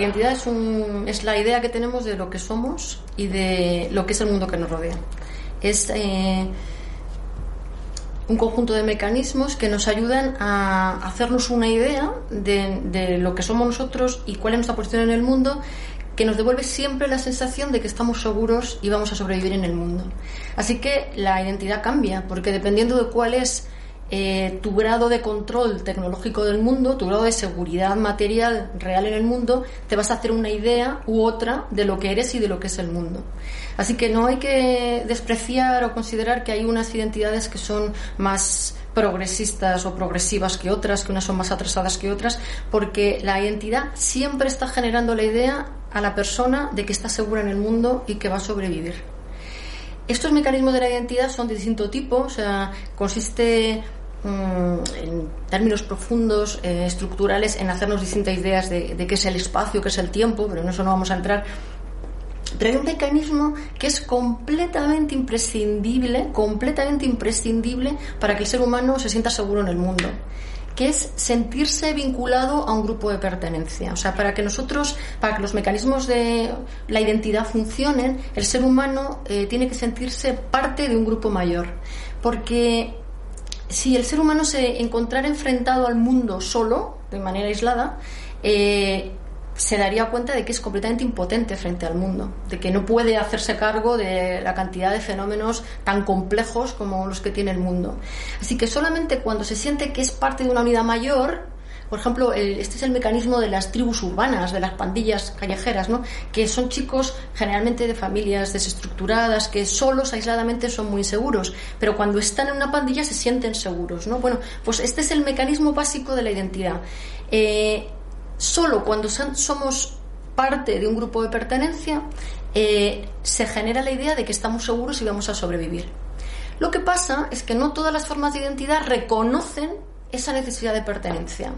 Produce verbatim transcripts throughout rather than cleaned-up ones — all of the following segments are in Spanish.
identidad es, un, es la idea que tenemos de lo que somos y de lo que es el mundo que nos rodea. Es eh, un conjunto de mecanismos que nos ayudan a hacernos una idea de, de lo que somos nosotros y cuál es nuestra posición en el mundo, que nos devuelve siempre la sensación de que estamos seguros y vamos a sobrevivir en el mundo. Así que la identidad cambia, porque dependiendo de cuál es eh, tu grado de control tecnológico del mundo, tu grado de seguridad material real en el mundo, te vas a hacer una idea u otra de lo que eres y de lo que es el mundo. Así que no hay que despreciar o considerar que hay unas identidades que son más progresistas o progresivas que otras, que unas son más atrasadas que otras, porque la identidad siempre está generando la idea a la persona de que está segura en el mundo y que va a sobrevivir. Estos mecanismos de la identidad son de distinto tipo, o sea, consiste mmm, en términos profundos, eh, estructurales, en hacernos distintas ideas de, de qué es el espacio, qué es el tiempo, pero en eso no vamos a entrar. Pero hay un mecanismo que es completamente imprescindible, completamente imprescindible para que el ser humano se sienta seguro en el mundo, que es sentirse vinculado a un grupo de pertenencia. O sea, para que nosotros, para que los mecanismos de la identidad funcionen, el ser humano eh, tiene que sentirse parte de un grupo mayor. Porque si el ser humano se encontrara enfrentado al mundo solo, de manera aislada, eh, se daría cuenta de que es completamente impotente frente al mundo, de que no puede hacerse cargo de la cantidad de fenómenos tan complejos como los que tiene el mundo. Así que solamente cuando se siente que es parte de una unidad mayor, por ejemplo, el, este es el mecanismo de las tribus urbanas, de las pandillas callejeras, ¿no? Que son chicos generalmente de familias desestructuradas, que solos, aisladamente, son muy inseguros, pero cuando están en una pandilla se sienten seguros, ¿no? Bueno, pues este es el mecanismo básico de la identidad. Eh, Solo cuando somos parte de un grupo de pertenencia eh, se genera la idea de que estamos seguros y vamos a sobrevivir. Lo que pasa es que no todas las formas de identidad reconocen esa necesidad de pertenencia.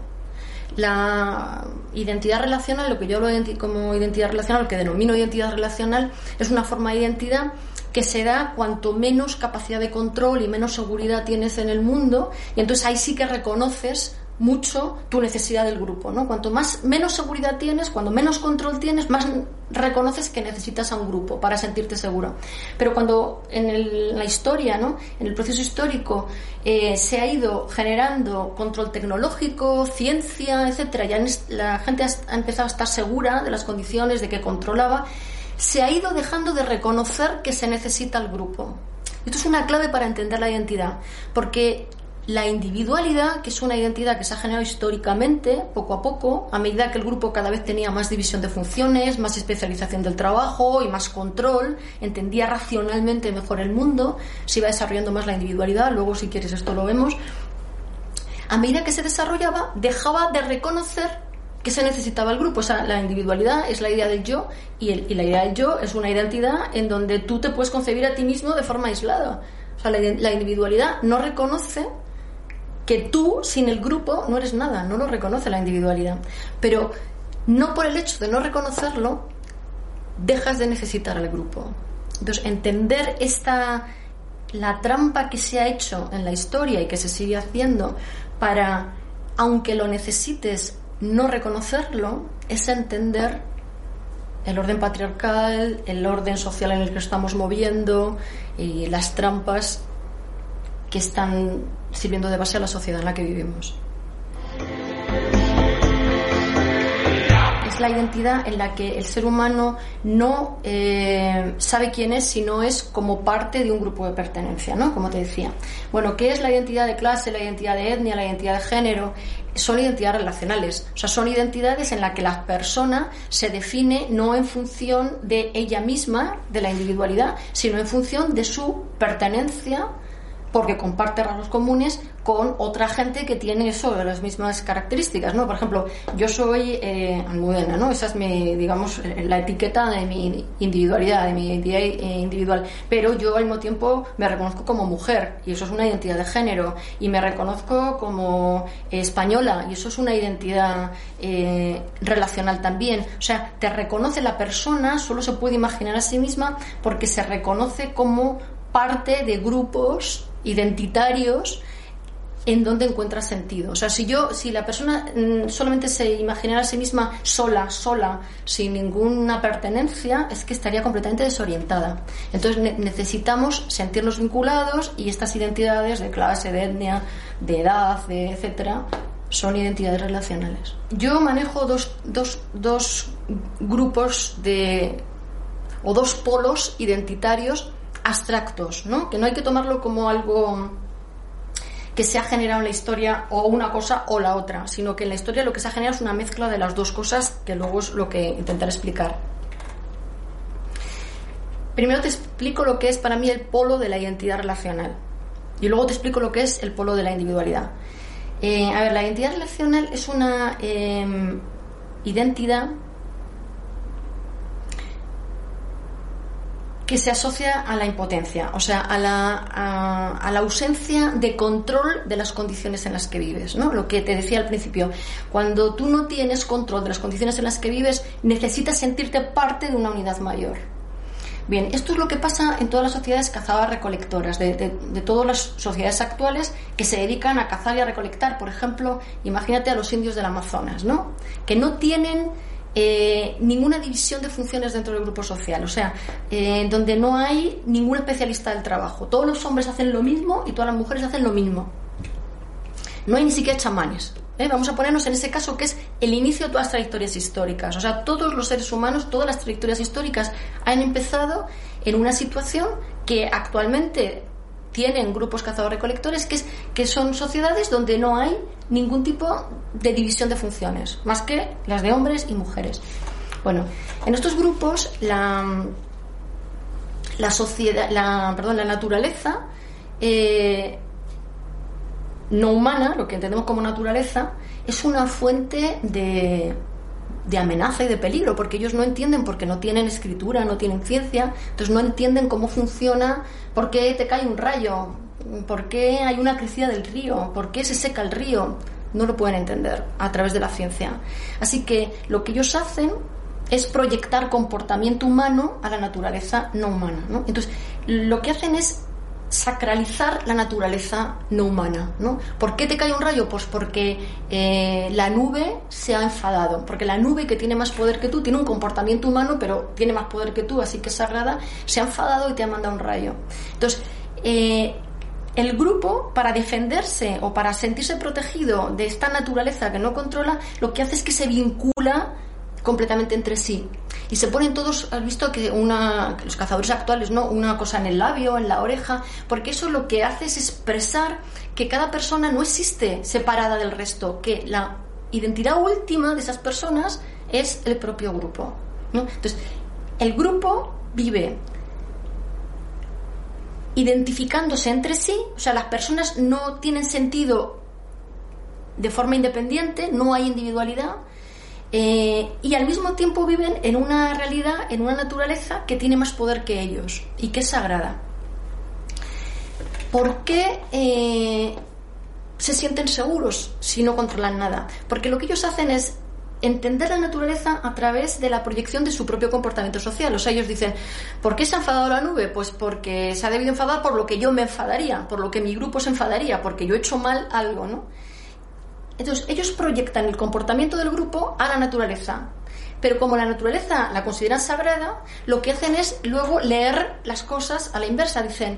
La identidad relacional, lo que yo hablo como identidad relacional, lo que denomino identidad relacional, es una forma de identidad que se da cuanto menos capacidad de control y menos seguridad tienes en el mundo, y entonces ahí sí que reconoces mucho tu necesidad del grupo, ¿no? Cuanto más menos seguridad tienes, cuando menos control tienes, más reconoces que necesitas a un grupo para sentirte seguro. Pero cuando en, el, en la historia, ¿no? En el proceso histórico eh, se ha ido generando control tecnológico, ciencia, etcétera, ya la gente ha empezado a estar segura de las condiciones, de que controlaba, se ha ido dejando de reconocer que se necesita el grupo. Esto es una clave para entender la identidad, porque la individualidad, que es una identidad que se ha generado históricamente, poco a poco, a medida que el grupo cada vez tenía más división de funciones, más especialización del trabajo y más control, entendía racionalmente mejor el mundo, se iba desarrollando más la individualidad, luego si quieres esto lo vemos. A medida que se desarrollaba, dejaba de reconocer que se necesitaba el grupo. O sea, la individualidad es la idea del yo, y, el, y la idea del yo es una identidad en donde tú te puedes concebir a ti mismo de forma aislada. O sea, la, la individualidad no reconoce que tú, sin el grupo, no eres nada, no lo reconoce la individualidad. Pero no por el hecho de no reconocerlo, dejas de necesitar al grupo. Entonces, entender esta, la trampa que se ha hecho en la historia y que se sigue haciendo para, aunque lo necesites, no reconocerlo, es entender el orden patriarcal, el orden social en el que estamos moviendo y las trampas que están sirviendo de base a la sociedad en la que vivimos. Es la identidad en la que el ser humano no eh, sabe quién es, sino es como parte de un grupo de pertenencia, ¿no? Como te decía. Bueno, ¿qué es la identidad de clase, la identidad de etnia, la identidad de género? Son identidades relacionales, o sea, son identidades en las que la persona se define no en función de ella misma, de la individualidad, sino en función de su pertenencia, porque comparte rasgos comunes con otra gente que tiene eso, las mismas características, ¿no? Por ejemplo, yo soy eh, almudena, ¿no? Esa es mi, digamos, la etiqueta de mi individualidad, de mi identidad individual. Pero yo al mismo tiempo me reconozco como mujer, y eso es una identidad de género, y me reconozco como eh, española, y eso es una identidad eh, relacional también. O sea, te reconoce la persona, solo se puede imaginar a sí misma porque se reconoce como parte de grupos identitarios en dónde encuentra sentido. O sea, si yo, si la persona mmm, solamente se imaginara a sí misma sola, sola, sin ninguna pertenencia, es que estaría completamente desorientada. Entonces ne- necesitamos sentirnos vinculados, y estas identidades de clase, de etnia, de edad, de etcétera, son identidades relacionales. Yo manejo dos, dos, dos grupos de, o dos polos identitarios abstractos, ¿no? Que no hay que tomarlo como algo que se ha generado en la historia, o una cosa o la otra, sino que en la historia lo que se ha generado es una mezcla de las dos cosas, que luego es lo que intentaré explicar. Primero te explico lo que es para mí el polo de la identidad relacional, y luego te explico lo que es el polo de la individualidad. Eh, a ver, la identidad relacional es una eh, identidad que se asocia a la impotencia, o sea, a la, a, a la ausencia de control de las condiciones en las que vives, ¿no? Lo que te decía al principio, cuando tú no tienes control de las condiciones en las que vives, necesitas sentirte parte de una unidad mayor. Bien, esto es lo que pasa en todas las sociedades cazadoras-recolectoras, de, de, de todas las sociedades actuales que se dedican a cazar y a recolectar. Por ejemplo, imagínate a los indios del Amazonas, ¿no? Que no tienen Eh, ninguna división de funciones dentro del grupo social, o sea, eh, donde no hay ningún especialista del trabajo. Todos los hombres hacen lo mismo y todas las mujeres hacen lo mismo. No hay ni siquiera chamanes. ¿eh? Vamos a ponernos en ese caso, que es el inicio de todas las trayectorias históricas. O sea, todos los seres humanos, todas las trayectorias históricas han empezado en una situación que actualmente tienen grupos cazadores-recolectores, que, es, que son sociedades donde no hay ningún tipo de división de funciones, más que las de hombres y mujeres. Bueno, en estos grupos la, la sociedad, la, perdón, la naturaleza eh, no humana, lo que entendemos como naturaleza, es una fuente de, de amenaza y de peligro, porque ellos no entienden, porque no tienen escritura, no tienen ciencia, entonces no entienden cómo funciona, por qué te cae un rayo, por qué hay una crecida del río, por qué se seca el río. No lo pueden entender a través de la ciencia. Así que lo que ellos hacen es proyectar comportamiento humano a la naturaleza no humana, ¿no? Entonces, lo que hacen es sacralizar la naturaleza no humana, ¿no? ¿Por qué te cae un rayo? Pues porque eh, la nube se ha enfadado, porque la nube, que tiene más poder que tú, tiene un comportamiento humano, pero tiene más poder que tú, así que es sagrada, se ha enfadado y te ha mandado un rayo. Entonces, eh, el grupo, para defenderse o para sentirse protegido de esta naturaleza que no controla, lo que hace es que se vincula completamente entre sí. Y se ponen todos, has visto que una, los cazadores actuales, ¿no? Una cosa en el labio, en la oreja, porque eso lo que hace es expresar que cada persona no existe separada del resto, que la identidad última de esas personas es el propio grupo, ¿no? Entonces, el grupo vive identificándose entre sí, o sea, las personas no tienen sentido de forma independiente, no hay individualidad. Eh, y al mismo tiempo viven en una realidad, en una naturaleza que tiene más poder que ellos y que es sagrada. ¿Por qué eh, se sienten seguros si no controlan nada? Porque lo que ellos hacen es entender la naturaleza a través de la proyección de su propio comportamiento social. O sea, ellos dicen, ¿por qué se ha enfadado la nube? Pues porque se ha debido enfadar por lo que yo me enfadaría, por lo que mi grupo se enfadaría, porque yo he hecho mal algo, ¿no? Entonces, ellos proyectan el comportamiento del grupo a la naturaleza. Pero como la naturaleza la consideran sagrada, lo que hacen es luego leer las cosas a la inversa. Dicen,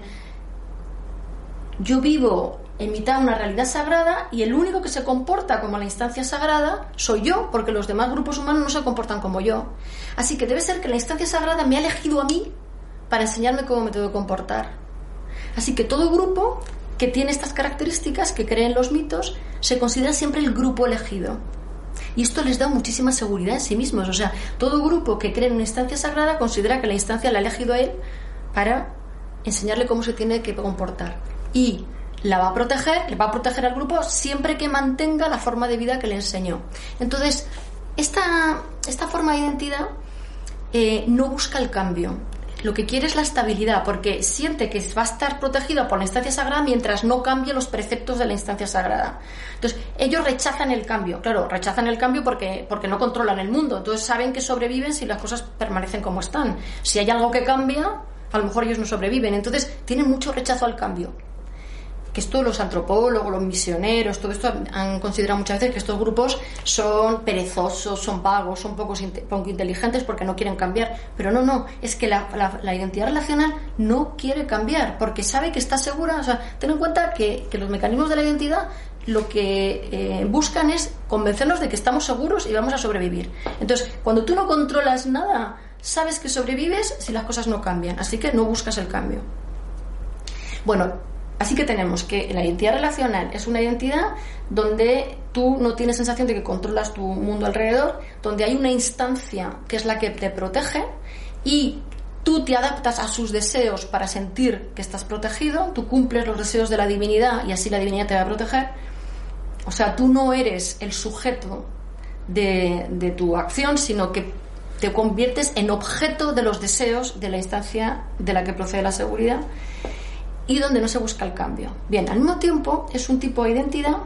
yo vivo en mitad de una realidad sagrada y el único que se comporta como la instancia sagrada soy yo, porque los demás grupos humanos no se comportan como yo. Así que debe ser que la instancia sagrada me ha elegido a mí para enseñarme cómo me tengo que comportar. Así que todo grupo que tiene estas características, que creen los mitos, se considera siempre el grupo elegido. Y esto les da muchísima seguridad en sí mismos. O sea, todo grupo que cree en una instancia sagrada considera que la instancia la ha elegido a él para enseñarle cómo se tiene que comportar. Y la va a proteger, le va a proteger al grupo siempre que mantenga la forma de vida que le enseñó. Entonces, esta, esta forma de identidad eh, no busca el cambio. Lo que quiere es la estabilidad, porque siente que va a estar protegida por la instancia sagrada mientras no cambie los preceptos de la instancia sagrada. Entonces, ellos rechazan el cambio. Claro, rechazan el cambio porque, porque no controlan el mundo. Entonces, saben que sobreviven si las cosas permanecen como están. Si hay algo que cambia, a lo mejor ellos no sobreviven. Entonces, tienen mucho rechazo al cambio. que esto los antropólogos, los misioneros, todo esto han considerado muchas veces que estos grupos son perezosos, son vagos, son poco, poco inteligentes porque no quieren cambiar. Pero no, no, es que la, la, la identidad relacional no quiere cambiar porque sabe que está segura. O sea, ten en cuenta que, que los mecanismos de la identidad lo que eh, buscan es convencernos de que estamos seguros y vamos a sobrevivir. Entonces, cuando tú no controlas nada, sabes que sobrevives si las cosas no cambian, así que no buscas el cambio. Bueno, así que tenemos que la identidad relacional es una identidad donde tú no tienes sensación de que controlas tu mundo alrededor, donde hay una instancia que es la que te protege y tú te adaptas a sus deseos para sentir que estás protegido, tú cumples los deseos de la divinidad y así la divinidad te va a proteger. O sea, tú no eres el sujeto de, de tu acción, sino que te conviertes en objeto de los deseos de la instancia de la que procede la seguridad y donde no se busca el cambio. Bien, al mismo tiempo es un tipo de identidad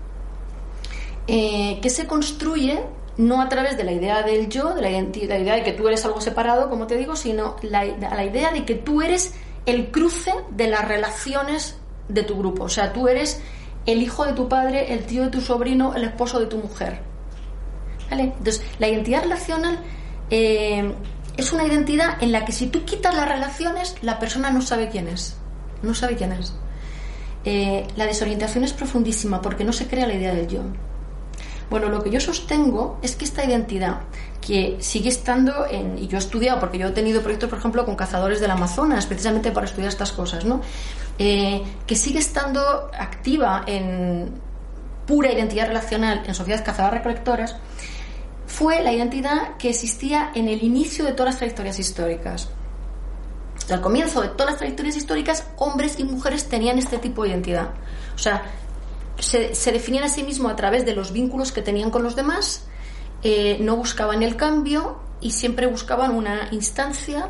eh, que se construye no a través de la idea del yo, de la, identidad, la idea de que tú eres algo separado, como te digo, sino la, la idea de que tú eres el cruce de las relaciones de tu grupo. O sea, tú eres el hijo de tu padre, el tío de tu sobrino, el esposo de tu mujer. ¿Vale? Entonces, la identidad relacional eh, es una identidad en la que si tú quitas las relaciones, la persona no sabe quién es. No sabe quién es. Eh, la desorientación es profundísima porque no se crea la idea del yo. Bueno, lo que yo sostengo es que esta identidad, que sigue estando en, y yo he estudiado, porque yo he tenido proyectos, por ejemplo, con cazadores del Amazonas, precisamente para estudiar estas cosas, ¿no? Eh, que sigue estando activa en pura identidad relacional en sociedades cazadoras-recolectoras, fue la identidad que existía en el inicio de todas las trayectorias históricas. Al comienzo de todas las trayectorias históricas, hombres y mujeres tenían este tipo de identidad. O sea, se, se definían a sí mismos a través de los vínculos que tenían con los demás, eh, no buscaban el cambio y siempre buscaban una instancia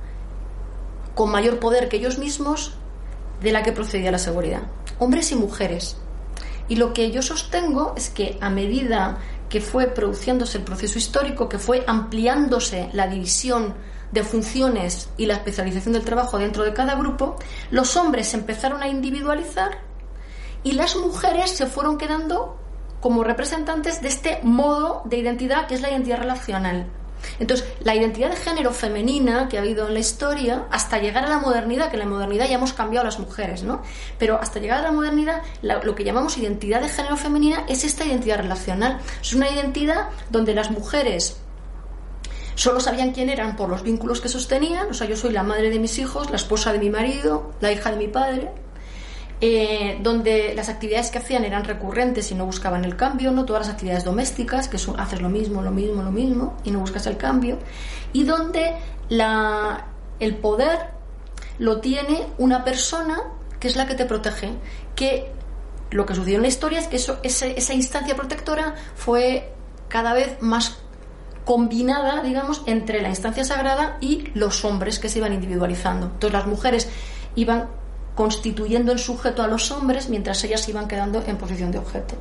con mayor poder que ellos mismos de la que procedía la seguridad. Hombres y mujeres. Y lo que yo sostengo es que a medida que fue produciéndose el proceso histórico, que fue ampliándose la división de funciones y la especialización del trabajo dentro de cada grupo, los hombres se empezaron a individualizar y las mujeres se fueron quedando como representantes de este modo de identidad que es la identidad relacional. Entonces, la identidad de género femenina que ha habido en la historia, hasta llegar a la modernidad, que en la modernidad ya hemos cambiado a las mujeres, ¿no? Pero hasta llegar a la modernidad, la, lo que llamamos identidad de género femenina es esta identidad relacional. Es una identidad donde las mujeres solo sabían quién eran por los vínculos que sostenían. O sea, yo soy la madre de mis hijos, la esposa de mi marido, la hija de mi padre. Eh, donde las actividades que hacían eran recurrentes y no buscaban el cambio, no todas las actividades domésticas, que son, haces lo mismo, lo mismo, lo mismo y no buscas el cambio, y donde la, el poder lo tiene una persona que es la que te protege, que lo que sucedió en la historia es que eso, ese, esa instancia protectora fue cada vez más combinada, digamos, entre la instancia sagrada y los hombres que se iban individualizando. Entonces las mujeres iban constituyendo el sujeto a los hombres mientras ellas iban quedando en posición de objeto.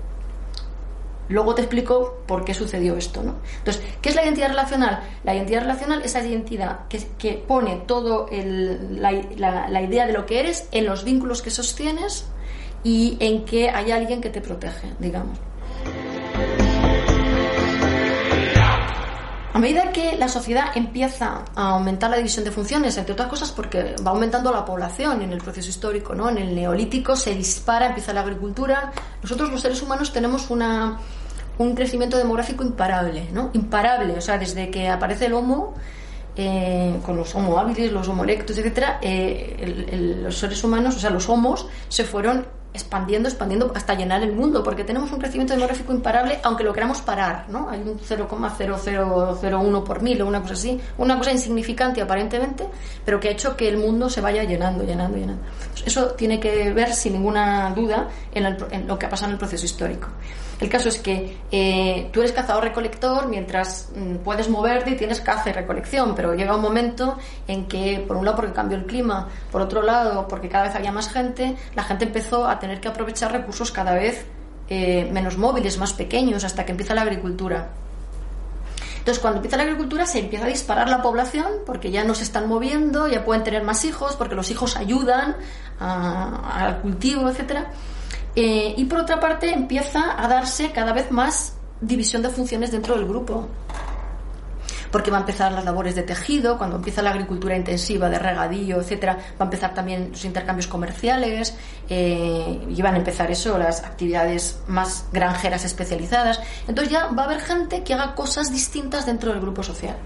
Luego te explico por qué sucedió esto, ¿no? Entonces, ¿qué es la identidad relacional? La identidad relacional es esa identidad que, que pone todo el, la, la, la idea de lo que eres en los vínculos que sostienes y en que hay alguien que te protege, digamos. A medida que la sociedad empieza a aumentar la división de funciones, entre otras cosas porque va aumentando la población en el proceso histórico, ¿no? En el neolítico se dispara, empieza la agricultura. Nosotros los seres humanos tenemos una, un crecimiento demográfico imparable, ¿no? Imparable, o sea, desde que aparece el Homo, eh, con los Homo habilis, los Homo erectus, etcétera, eh, el, el, los seres humanos, o sea, los Homos, se fueron expandiendo, expandiendo hasta llenar el mundo, porque tenemos un crecimiento demográfico imparable, aunque lo queramos parar, ¿no? Hay un cero coma cero cero cero uno por mil o una cosa así, una cosa insignificante aparentemente, pero que ha hecho que el mundo se vaya llenando, llenando, llenando. Eso tiene que ver sin ninguna duda en, el, en lo que ha pasado en el proceso histórico. El caso es que eh, tú eres cazador-recolector mientras mm, puedes moverte y tienes caza y recolección, pero llega un momento en que, por un lado porque cambió el clima, por otro lado porque cada vez había más gente, la gente empezó a tener que aprovechar recursos cada vez eh, menos móviles, más pequeños, hasta que empieza la agricultura. Entonces, cuando empieza la agricultura, se empieza a disparar la población, porque ya no se están moviendo, ya pueden tener más hijos, porque los hijos ayudan a, al cultivo, etcétera. Eh, y por otra parte, empieza a darse cada vez más división de funciones dentro del grupo, porque va a empezar las labores de tejido, cuando empieza la agricultura intensiva de regadío, etcétera, va a empezar también los intercambios comerciales, eh, y van a empezar eso, las actividades más granjeras especializadas. Entonces ya va a haber gente que haga cosas distintas dentro del grupo social.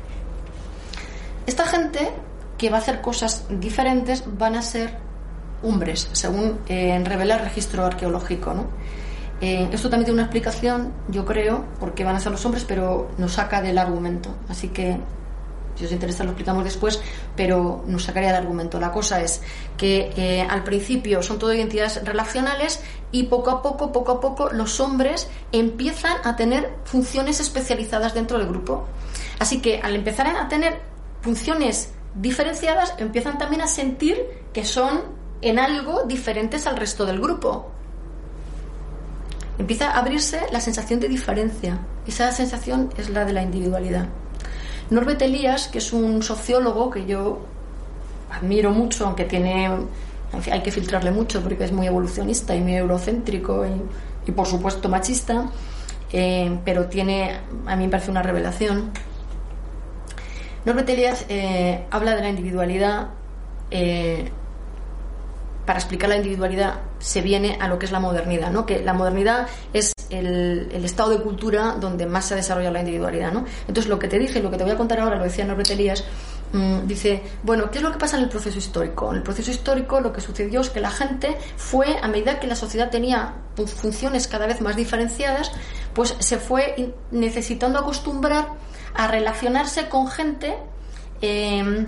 Esta gente que va a hacer cosas diferentes van a ser hombres, según eh, revela el registro arqueológico, ¿no? Eh, esto también tiene una explicación, yo creo, porque van a ser los hombres, pero nos saca del argumento. Así que, si os interesa, lo explicamos después, pero nos sacaría del argumento. La cosa es que eh, al principio son todo identidades relacionales y poco a poco, poco a poco, los hombres empiezan a tener funciones especializadas dentro del grupo. Así que, al empezar a tener funciones diferenciadas, empiezan también a sentir que son en algo diferentes al resto del grupo. Empieza a abrirse la sensación de diferencia. Esa sensación es la de la individualidad. Norbert Elias, que es un sociólogo que yo admiro mucho, aunque tiene, en fin, hay que filtrarle mucho porque es muy evolucionista y muy eurocéntrico y, y por supuesto machista, eh, pero tiene, a mí me parece una revelación. Norbert Elias eh, habla de la individualidad. eh, Para explicar la individualidad se viene a lo que es la modernidad, ¿no? Que la modernidad es el, el estado de cultura donde más se desarrolla la individualidad, ¿no? Entonces, lo que te dije, lo que te voy a contar ahora, lo decía Norbert Elias, mmm, dice, bueno, ¿qué es lo que pasa en el proceso histórico? En el proceso histórico lo que sucedió es que la gente fue, a medida que la sociedad tenía funciones cada vez más diferenciadas, pues se fue necesitando acostumbrar a relacionarse con gente eh,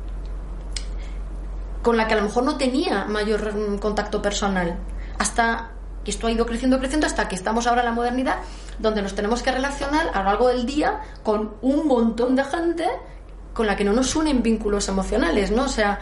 con la que a lo mejor no tenía mayor contacto personal, hasta que esto ha ido creciendo, creciendo, hasta que estamos ahora en la modernidad, donde nos tenemos que relacionar a lo largo del día con un montón de gente con la que no nos unen vínculos emocionales, ¿no? O sea,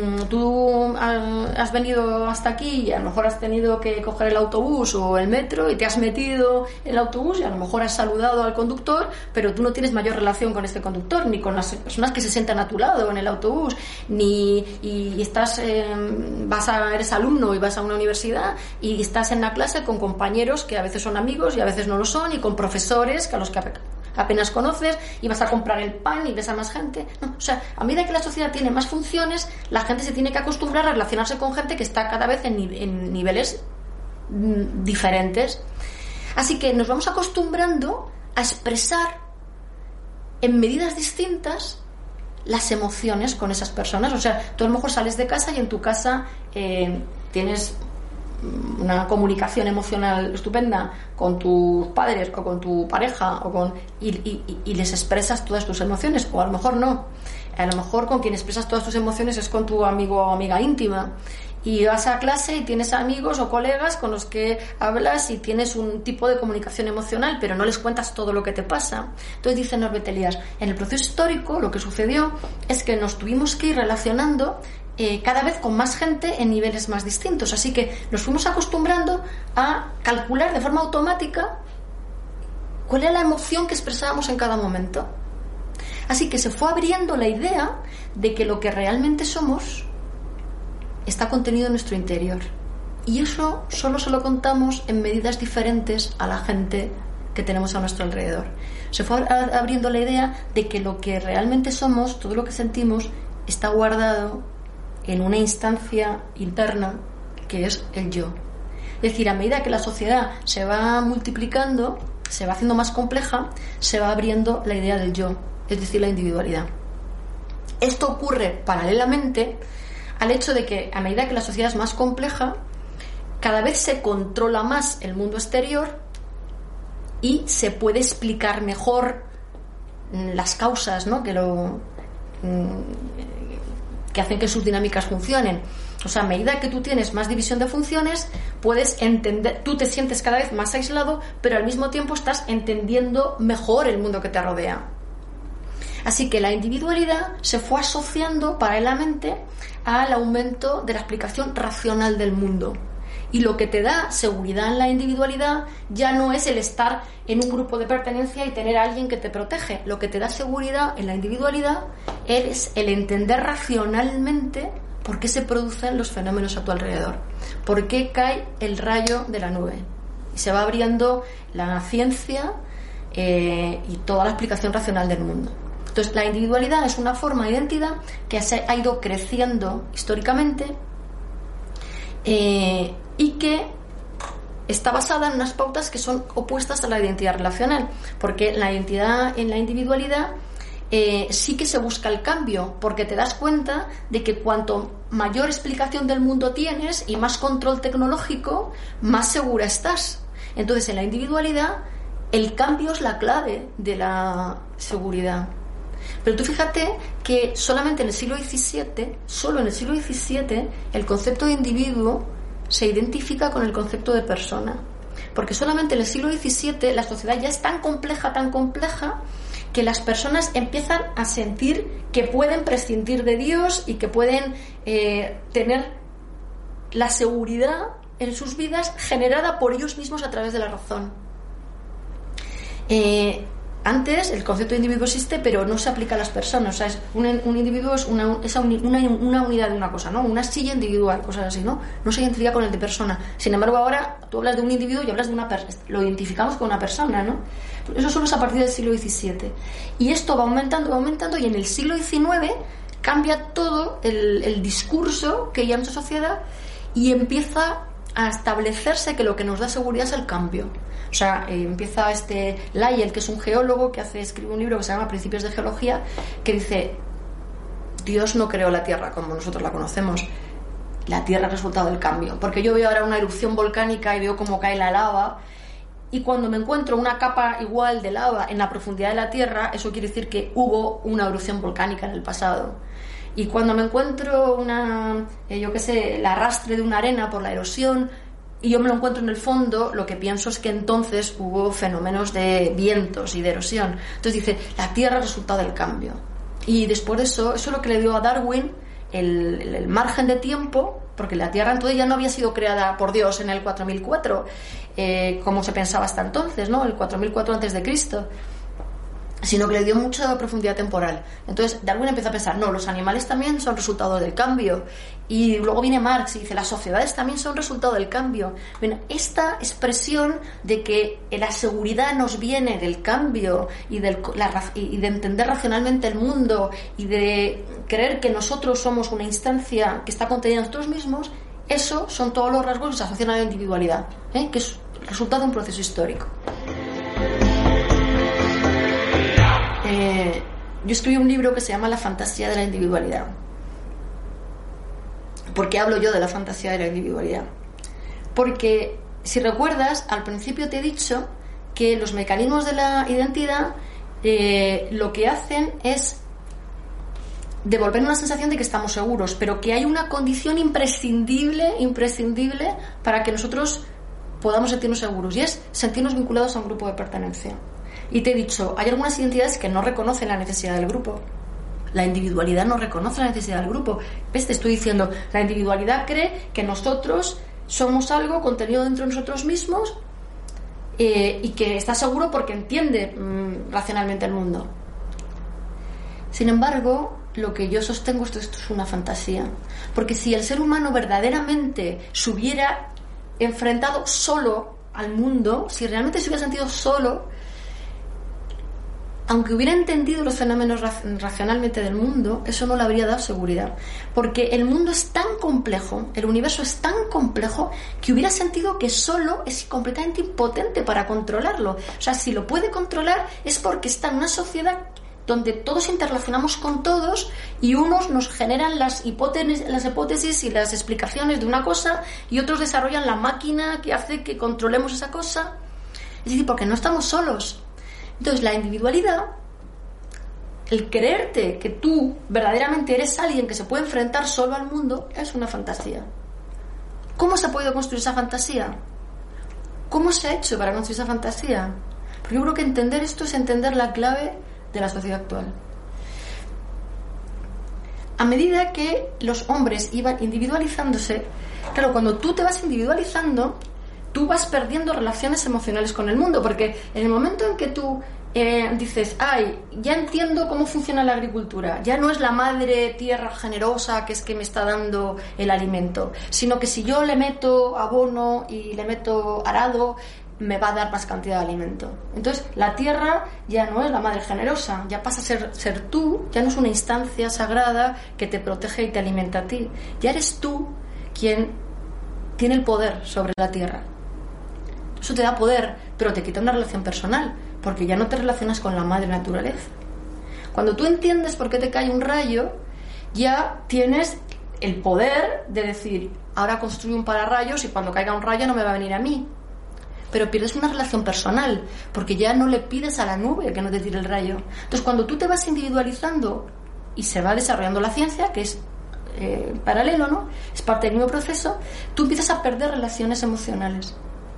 tú has venido hasta aquí y a lo mejor has tenido que coger el autobús o el metro y te has metido en el autobús y a lo mejor has saludado al conductor, pero tú no tienes mayor relación con este conductor, ni con las personas que se sientan a tu lado en el autobús, ni y estás eh, vas a eres alumno y vas a una universidad y estás en la clase con compañeros que a veces son amigos y a veces no lo son, y con profesores que a los que apenas conoces, y vas a comprar el pan y ves a más gente. No, o sea, a medida que la sociedad tiene más funciones, la gente se tiene que acostumbrar a relacionarse con gente que está cada vez en, ni- en niveles mm, diferentes. Así que nos vamos acostumbrando a expresar en medidas distintas las emociones con esas personas. O sea, tú a lo mejor sales de casa y en tu casa eh, tienes una comunicación emocional estupenda con tus padres o con tu pareja o con y, y, y les expresas todas tus emociones, o a lo mejor no, a lo mejor con quien expresas todas tus emociones es con tu amigo o amiga íntima, y vas a clase y tienes amigos o colegas con los que hablas y tienes un tipo de comunicación emocional, pero no les cuentas todo lo que te pasa. Entonces dice Norbert Elias, en el proceso histórico lo que sucedió es que nos tuvimos que ir relacionando Eh, cada vez con más gente en niveles más distintos, así que nos fuimos acostumbrando a calcular de forma automática cuál era la emoción que expresábamos en cada momento. Así que se fue abriendo la idea de que lo que realmente somos está contenido en nuestro interior, y eso solo se lo contamos en medidas diferentes a la gente que tenemos a nuestro alrededor. Se fue abriendo la idea de que lo que realmente somos, todo lo que sentimos, está guardado en una instancia interna que es el yo. Es decir, a medida que la sociedad se va multiplicando, se va haciendo más compleja, se va abriendo la idea del yo, es decir, la individualidad. Esto ocurre paralelamente al hecho de que a medida que la sociedad es más compleja, cada vez se controla más el mundo exterior y se puede explicar mejor las causas, ¿no?, que lo que hacen que sus dinámicas funcionen. O sea, a medida que tú tienes más división de funciones, puedes entender, tú te sientes cada vez más aislado, pero al mismo tiempo estás entendiendo mejor el mundo que te rodea. Así que la individualidad se fue asociando paralelamente al aumento de la explicación racional del mundo. Y lo que te da seguridad en la individualidad ya no es el estar en un grupo de pertenencia y tener a alguien que te protege. Lo que te da seguridad en la individualidad es el entender racionalmente por qué se producen los fenómenos a tu alrededor, por qué cae el rayo de la nube. Y se va abriendo la ciencia eh, y toda la explicación racional del mundo. Entonces, la individualidad es una forma de identidad que se ha ido creciendo históricamente eh, y que está basada en unas pautas que son opuestas a la identidad relacional, porque la identidad en la individualidad eh, sí que se busca el cambio, porque te das cuenta de que cuanto mayor explicación del mundo tienes y más control tecnológico, más segura estás. Entonces, en la individualidad, el cambio es la clave de la seguridad. Pero tú fíjate que solamente en el siglo diecisiete, solo en el siglo diecisiete, el concepto de individuo se identifica con el concepto de persona. Porque solamente en el siglo diecisiete la sociedad ya es tan compleja, tan compleja, que las personas empiezan a sentir que pueden prescindir de Dios y que pueden eh, tener la seguridad en sus vidas generada por ellos mismos a través de la razón. Eh, Antes el concepto de individuo existe, pero no se aplica a las personas. O sea, es un, un individuo es, una, es una, una unidad de una cosa, ¿no? Una silla individual, cosas así, ¿no? No se identifica con el de persona. Sin embargo, ahora tú hablas de un individuo y hablas de una persona. Lo identificamos con una persona, ¿no? Eso solo es a partir del siglo diecisiete. Y esto va aumentando, va aumentando, y en el siglo diecinueve cambia todo el, el discurso que hay en nuestra sociedad y empieza a establecerse que lo que nos da seguridad es el cambio. O sea, eh, empieza este Lyell, que es un geólogo que hace escribe un libro que se llama Principios de Geología, que dice: Dios no creó la Tierra como nosotros la conocemos. La Tierra es resultado del cambio. Porque yo veo ahora una erupción volcánica y veo cómo cae la lava, y cuando me encuentro una capa igual de lava en la profundidad de la Tierra, eso quiere decir que hubo una erupción volcánica en el pasado. Y cuando me encuentro una, eh, yo qué sé, el arrastre de una arena por la erosión, y yo me lo encuentro en el fondo, lo que pienso es que entonces hubo fenómenos de vientos y de erosión. Entonces dice, la Tierra es resultado del cambio. Y después de eso, eso es lo que le dio a Darwin el, el, el margen de tiempo, porque la Tierra entonces ya no había sido creada por Dios en el cuatro mil cuatro, eh, como se pensaba hasta entonces, ¿no? El cuatro mil cuatro antes de Cristo, sino que le dio mucha profundidad temporal. Entonces Darwin empezó a pensar, no, los animales también son resultado del cambio. Y luego viene Marx y dice, las sociedades también son resultado del cambio. Bueno, esta expresión de que la seguridad nos viene del cambio y, del, la, y de entender racionalmente el mundo y de creer que nosotros somos una instancia que está contenida en nosotros mismos, eso son todos los rasgos que se asocian a la individualidad, ¿eh? Que es resultado de un proceso histórico. Eh, yo escribí un libro que se llama La fantasía de la individualidad. ¿Por qué hablo yo de la fantasía de la individualidad? Porque, si recuerdas, al principio te he dicho que los mecanismos de la identidad eh, lo que hacen es devolver una sensación de que estamos seguros, pero que hay una condición imprescindible, imprescindible para que nosotros podamos sentirnos seguros, y es sentirnos vinculados a un grupo de pertenencia. Y te he dicho, hay algunas identidades que no reconocen la necesidad del grupo. La individualidad no reconoce la necesidad del grupo. ¿Ves? Te estoy diciendo, la individualidad cree que nosotros somos algo contenido dentro de nosotros mismos eh, y que está seguro porque entiende mmm, racionalmente el mundo. Sin embargo, lo que yo sostengo es que esto es una fantasía. Porque si el ser humano verdaderamente se hubiera enfrentado solo al mundo, si realmente se hubiera sentido solo, aunque hubiera entendido los fenómenos racionalmente del mundo, eso no le habría dado seguridad. Porque el mundo es tan complejo, el universo es tan complejo, que hubiera sentido que solo es completamente impotente para controlarlo. O sea, si lo puede controlar es porque está en una sociedad donde todos interrelacionamos con todos y unos nos generan las hipótesis, las hipótesis y las explicaciones de una cosa, y otros desarrollan la máquina que hace que controlemos esa cosa. Es decir, porque no estamos solos. Entonces, la individualidad, el creerte que tú verdaderamente eres alguien que se puede enfrentar solo al mundo, es una fantasía. ¿Cómo se ha podido construir esa fantasía? ¿Cómo se ha hecho para construir esa fantasía? Porque yo creo que entender esto es entender la clave de la sociedad actual. A medida que los hombres iban individualizándose, Claro, cuando tú te vas individualizando, tú vas perdiendo relaciones emocionales con el mundo, porque en el momento en que tú eh, dices, ay, ya entiendo cómo funciona la agricultura, ya no es la madre tierra generosa que es que me está dando el alimento, sino que si yo le meto abono y le meto arado, me va a dar más cantidad de alimento. Entonces la tierra ya no es la madre generosa, ya pasa a ser, ser tú, ya no es una instancia sagrada que te protege y te alimenta a ti, ya eres tú quien tiene el poder sobre la tierra. Eso te da poder, pero te quita una relación personal, porque ya no te relacionas con la madre naturaleza. Cuando tú entiendes por qué te cae un rayo, ya tienes el poder de decir, ahora construyo un pararrayos y cuando caiga un rayo no me va a venir a mí. Pero pierdes una relación personal, porque ya no le pides a la nube que no te tire el rayo. Entonces, cuando tú te vas individualizando y se va desarrollando la ciencia, que es eh, paralelo, ¿no? Es parte del mismo proceso, tú empiezas a perder relaciones emocionales.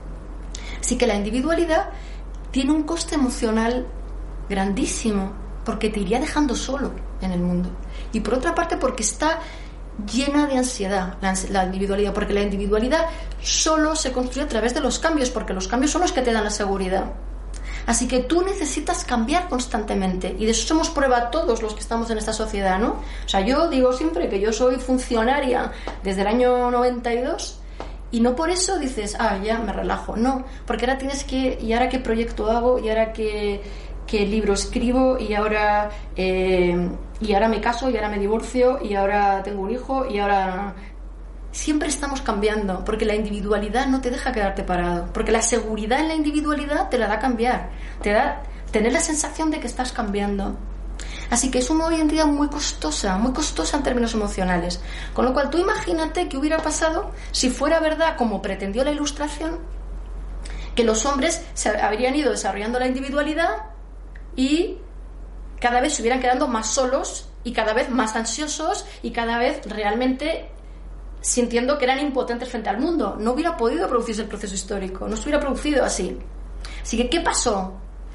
Así que la individualidad tiene un coste emocional grandísimo, porque te iría dejando solo en el mundo. Y por otra parte, porque está llena de ansiedad la, la individualidad, porque la individualidad solo se construye a través de los cambios, porque los cambios son los que te dan la seguridad. Así que tú necesitas cambiar constantemente, y de eso somos prueba todos los que estamos en esta sociedad, ¿no? O sea, yo digo siempre que yo soy funcionaria desde el año noventa y dos, y no por eso dices, ah, ya me relajo, no, porque ahora tienes que, y ahora qué proyecto hago, y ahora qué, qué libro escribo, y ahora eh, y ahora me caso, y ahora me divorcio, y ahora tengo un hijo, y ahora... Siempre estamos cambiando, porque la individualidad no te deja quedarte parado, porque la seguridad en la individualidad te la da cambiar, te da tener la sensación de que estás cambiando. Así que es una identidad muy costosa, muy costosa en términos emocionales. Con lo cual tú imagínate qué hubiera pasado si fuera verdad, como pretendió la Ilustración, que los hombres se habrían ido desarrollando la individualidad y cada vez se hubieran quedando más solos y cada vez más ansiosos y cada vez realmente sintiendo que eran impotentes frente al mundo. No hubiera podido producirse el proceso histórico, no se hubiera producido así. Así que, ¿qué pasó?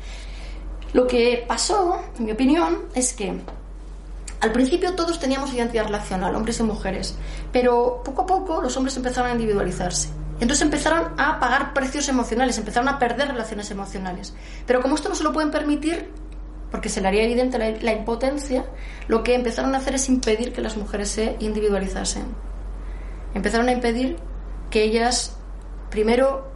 Lo que pasó, en mi opinión, es que al principio todos teníamos identidad relacional, hombres y mujeres, pero poco a poco los hombres empezaron a individualizarse. Entonces empezaron a pagar precios emocionales, empezaron a perder relaciones emocionales. Pero como esto no se lo pueden permitir, porque se le haría evidente la, la impotencia, lo que empezaron a hacer es impedir que las mujeres se individualizasen. Empezaron a impedir que ellas, primero,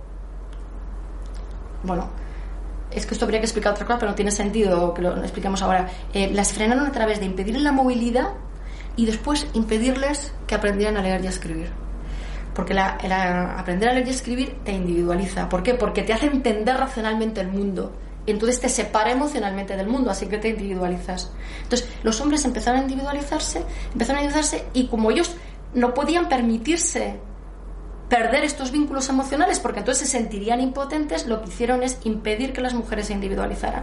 bueno, es que esto habría que explicar otra cosa, pero no tiene sentido que lo expliquemos ahora. Eh, las frenaron a través de impedirles la movilidad y después impedirles que aprendieran a leer y a escribir. Porque la, la, aprender a leer y a escribir te individualiza. ¿Por qué? Porque te hace entender racionalmente el mundo. Y entonces te separa emocionalmente del mundo, así que te individualizas. Entonces, los hombres empezaron a individualizarse, empezaron a individualizarse, y como ellos no podían permitirse perder estos vínculos emocionales porque entonces se sentirían impotentes, lo que hicieron es impedir que las mujeres se individualizaran.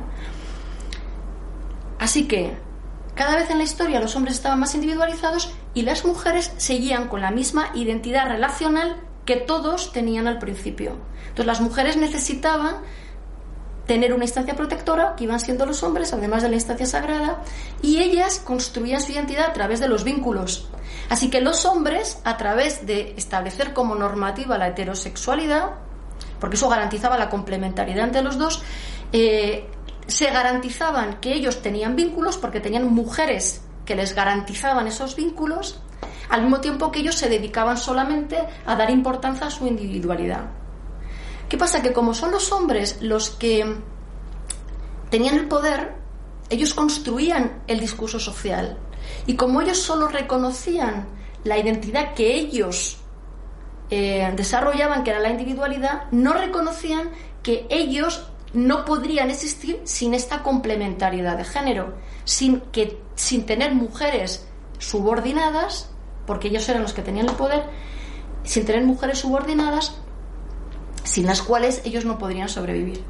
Así que cada vez en la historia los hombres estaban más individualizados y las mujeres seguían con la misma identidad relacional que todos tenían al principio. Entonces las mujeres necesitaban tener una instancia protectora, que iban siendo los hombres, además de la instancia sagrada, y ellas construían su identidad a través de los vínculos. Así que los hombres, a través de establecer como normativa la heterosexualidad, porque eso garantizaba la complementariedad entre los dos, eh, se garantizaban que ellos tenían vínculos porque tenían mujeres que les garantizaban esos vínculos, al mismo tiempo que ellos se dedicaban solamente a dar importancia a su individualidad. ¿Qué pasa? Que como son los hombres los que tenían el poder, ellos construían el discurso social. Y como ellos solo reconocían la identidad que ellos eh, desarrollaban, que era la individualidad, no reconocían que ellos no podrían existir sin esta complementariedad de género, sin, que, sin tener mujeres subordinadas, porque ellos eran los que tenían el poder, sin tener mujeres subordinadas, sin las cuales ellos no podrían sobrevivir.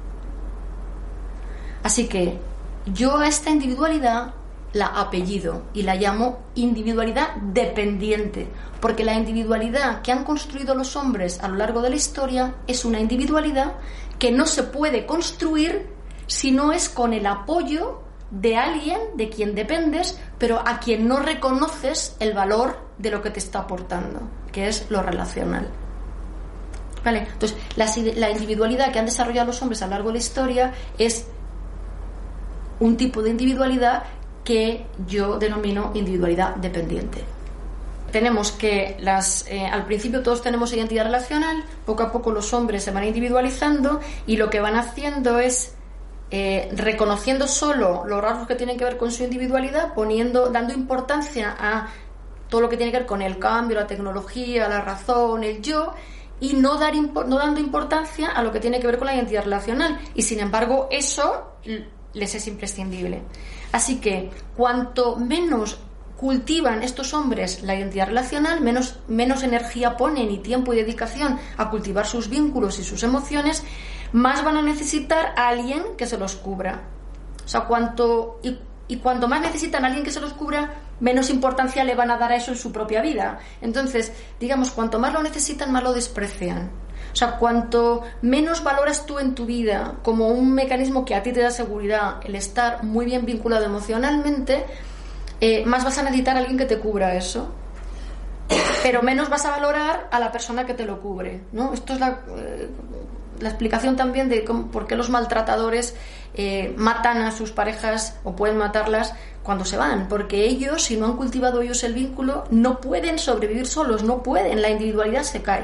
Así que yo a esta individualidad la apellido y la llamo individualidad dependiente, porque la individualidad que han construido los hombres a lo largo de la historia es una individualidad que no se puede construir si no es con el apoyo de alguien de quien dependes, pero a quien no reconoces el valor de lo que te está aportando, que es lo relacional. ¿Vale? Entonces, la, la individualidad que han desarrollado los hombres a lo largo de la historia es un tipo de individualidad que yo denomino individualidad dependiente. Tenemos que las eh, al principio todos tenemos identidad relacional, poco a poco los hombres se van individualizando y lo que van haciendo es eh, reconociendo solo los rasgos que tienen que ver con su individualidad, poniendo, dando importancia a todo lo que tiene que ver con el cambio, la tecnología, la razón, el yo, y no, dar, no dando importancia a lo que tiene que ver con la identidad relacional, y sin embargo eso les es imprescindible. Así que cuanto menos cultivan estos hombres la identidad relacional, menos, menos energía ponen y tiempo y dedicación a cultivar sus vínculos y sus emociones, más van a necesitar a alguien que se los cubra. O sea, cuanto y, y cuanto más necesitan a alguien que se los cubra, menos importancia le van a dar a eso en su propia vida. Entonces, digamos, cuanto más lo necesitan, más lo desprecian. O sea, cuanto menos valoras tú en tu vida como un mecanismo que a ti te da seguridad, el estar muy bien vinculado emocionalmente, eh, más vas a necesitar a alguien que te cubra eso. Pero menos vas a valorar a la persona que te lo cubre, ¿no? Esto es la, eh, la explicación también de cómo, por qué los maltratadores eh, matan a sus parejas o pueden matarlas cuando se van, porque ellos, si no han cultivado ellos el vínculo, no pueden sobrevivir solos, no pueden, la individualidad se cae.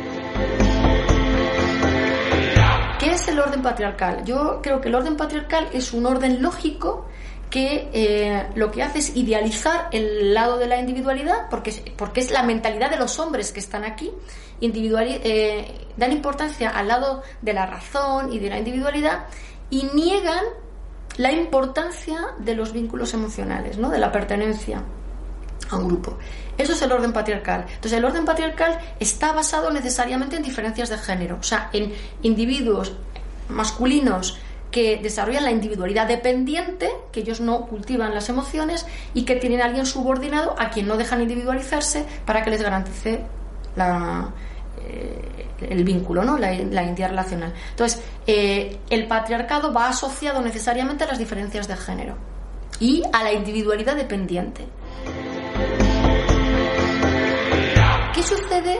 ¿Qué es el orden patriarcal? Yo creo que el orden patriarcal es un orden lógico que eh, lo que hace es idealizar el lado de la individualidad, porque, porque es la mentalidad de los hombres que están aquí, individuali- eh, dan importancia al lado de la razón y de la individualidad y niegan la importancia de los vínculos emocionales, ¿no? De la pertenencia a un grupo. Eso es el orden patriarcal. Entonces, el orden patriarcal está basado necesariamente en diferencias de género, o sea, en individuos masculinos que desarrollan la individualidad dependiente, que ellos no cultivan las emociones y que tienen a alguien subordinado a quien no dejan individualizarse para que les garantice la, eh, el vínculo, ¿no? la, la identidad relacional. Entonces, eh, el patriarcado va asociado necesariamente a las diferencias de género y a la individualidad dependiente. ¿Qué sucede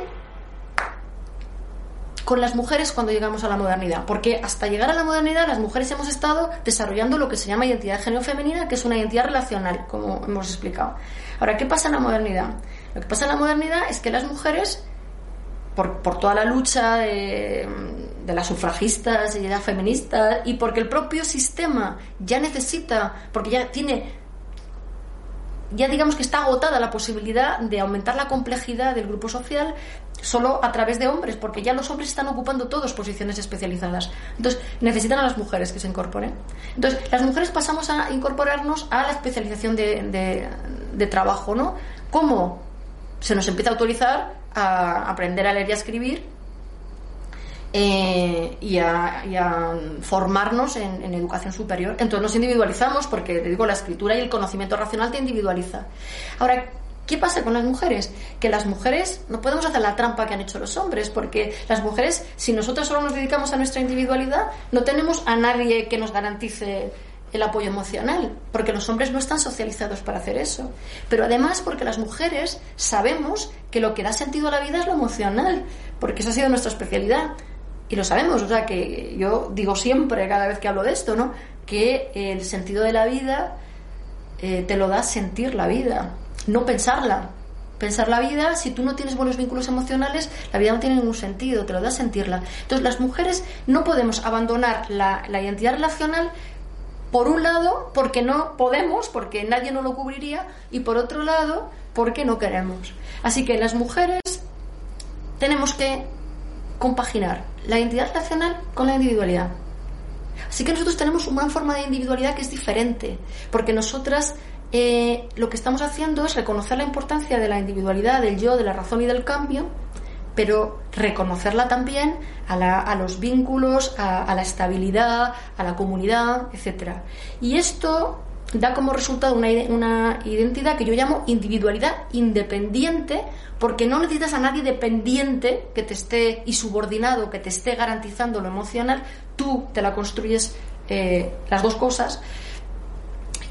con las mujeres cuando llegamos a la modernidad? Porque hasta llegar a la modernidad las mujeres hemos estado desarrollando lo que se llama identidad de género femenina, que es una identidad relacional, como hemos explicado. Ahora, ¿qué pasa en la modernidad? Lo que pasa en la modernidad es que las mujeres, por, por toda la lucha de, de las sufragistas y de las feministas, y porque el propio sistema ya necesita, porque ya tiene... ya digamos que está agotada la posibilidad de aumentar la complejidad del grupo social solo a través de hombres, porque ya los hombres están ocupando todas posiciones especializadas. Entonces necesitan a las mujeres que se incorporen. Entonces las mujeres pasamos a incorporarnos a la especialización de, de, de trabajo, ¿no? ¿Cómo? Se nos empieza a autorizar a aprender a leer y a escribir Eh, y, a, y a formarnos en, en educación superior. Entonces nos individualizamos porque, te digo, la escritura y el conocimiento racional te individualiza. Ahora, ¿qué pasa con las mujeres? Que las mujeres no podemos hacer la trampa que han hecho los hombres, porque las mujeres, si nosotras solo nos dedicamos a nuestra individualidad, no tenemos a nadie que nos garantice el apoyo emocional, porque los hombres no están socializados para hacer eso. Pero además porque las mujeres sabemos que lo que da sentido a la vida es lo emocional, porque esa ha sido nuestra especialidad. Y lo sabemos, o sea, que yo digo siempre, cada vez que hablo de esto, ¿no? Que el sentido de la vida eh, te lo da sentir la vida, no pensarla. Pensar la vida, si tú no tienes buenos vínculos emocionales, la vida no tiene ningún sentido, te lo da sentirla. Entonces, las mujeres no podemos abandonar la, la identidad relacional, por un lado, porque no podemos, porque nadie nos lo cubriría, y por otro lado, porque no queremos. Así que las mujeres tenemos que compaginar la identidad relacional con la individualidad. Así que nosotros tenemos una forma de individualidad que es diferente, porque nosotras eh, lo que estamos haciendo es reconocer la importancia de la individualidad, del yo, de la razón y del cambio, pero reconocerla también a, la, a los vínculos, a, a la estabilidad, a la comunidad, etcétera. Y esto da como resultado una, una identidad que yo llamo individualidad independiente, porque no necesitas a nadie dependiente que te esté y subordinado, que te esté garantizando lo emocional. Tú te la construyes, eh, las dos cosas,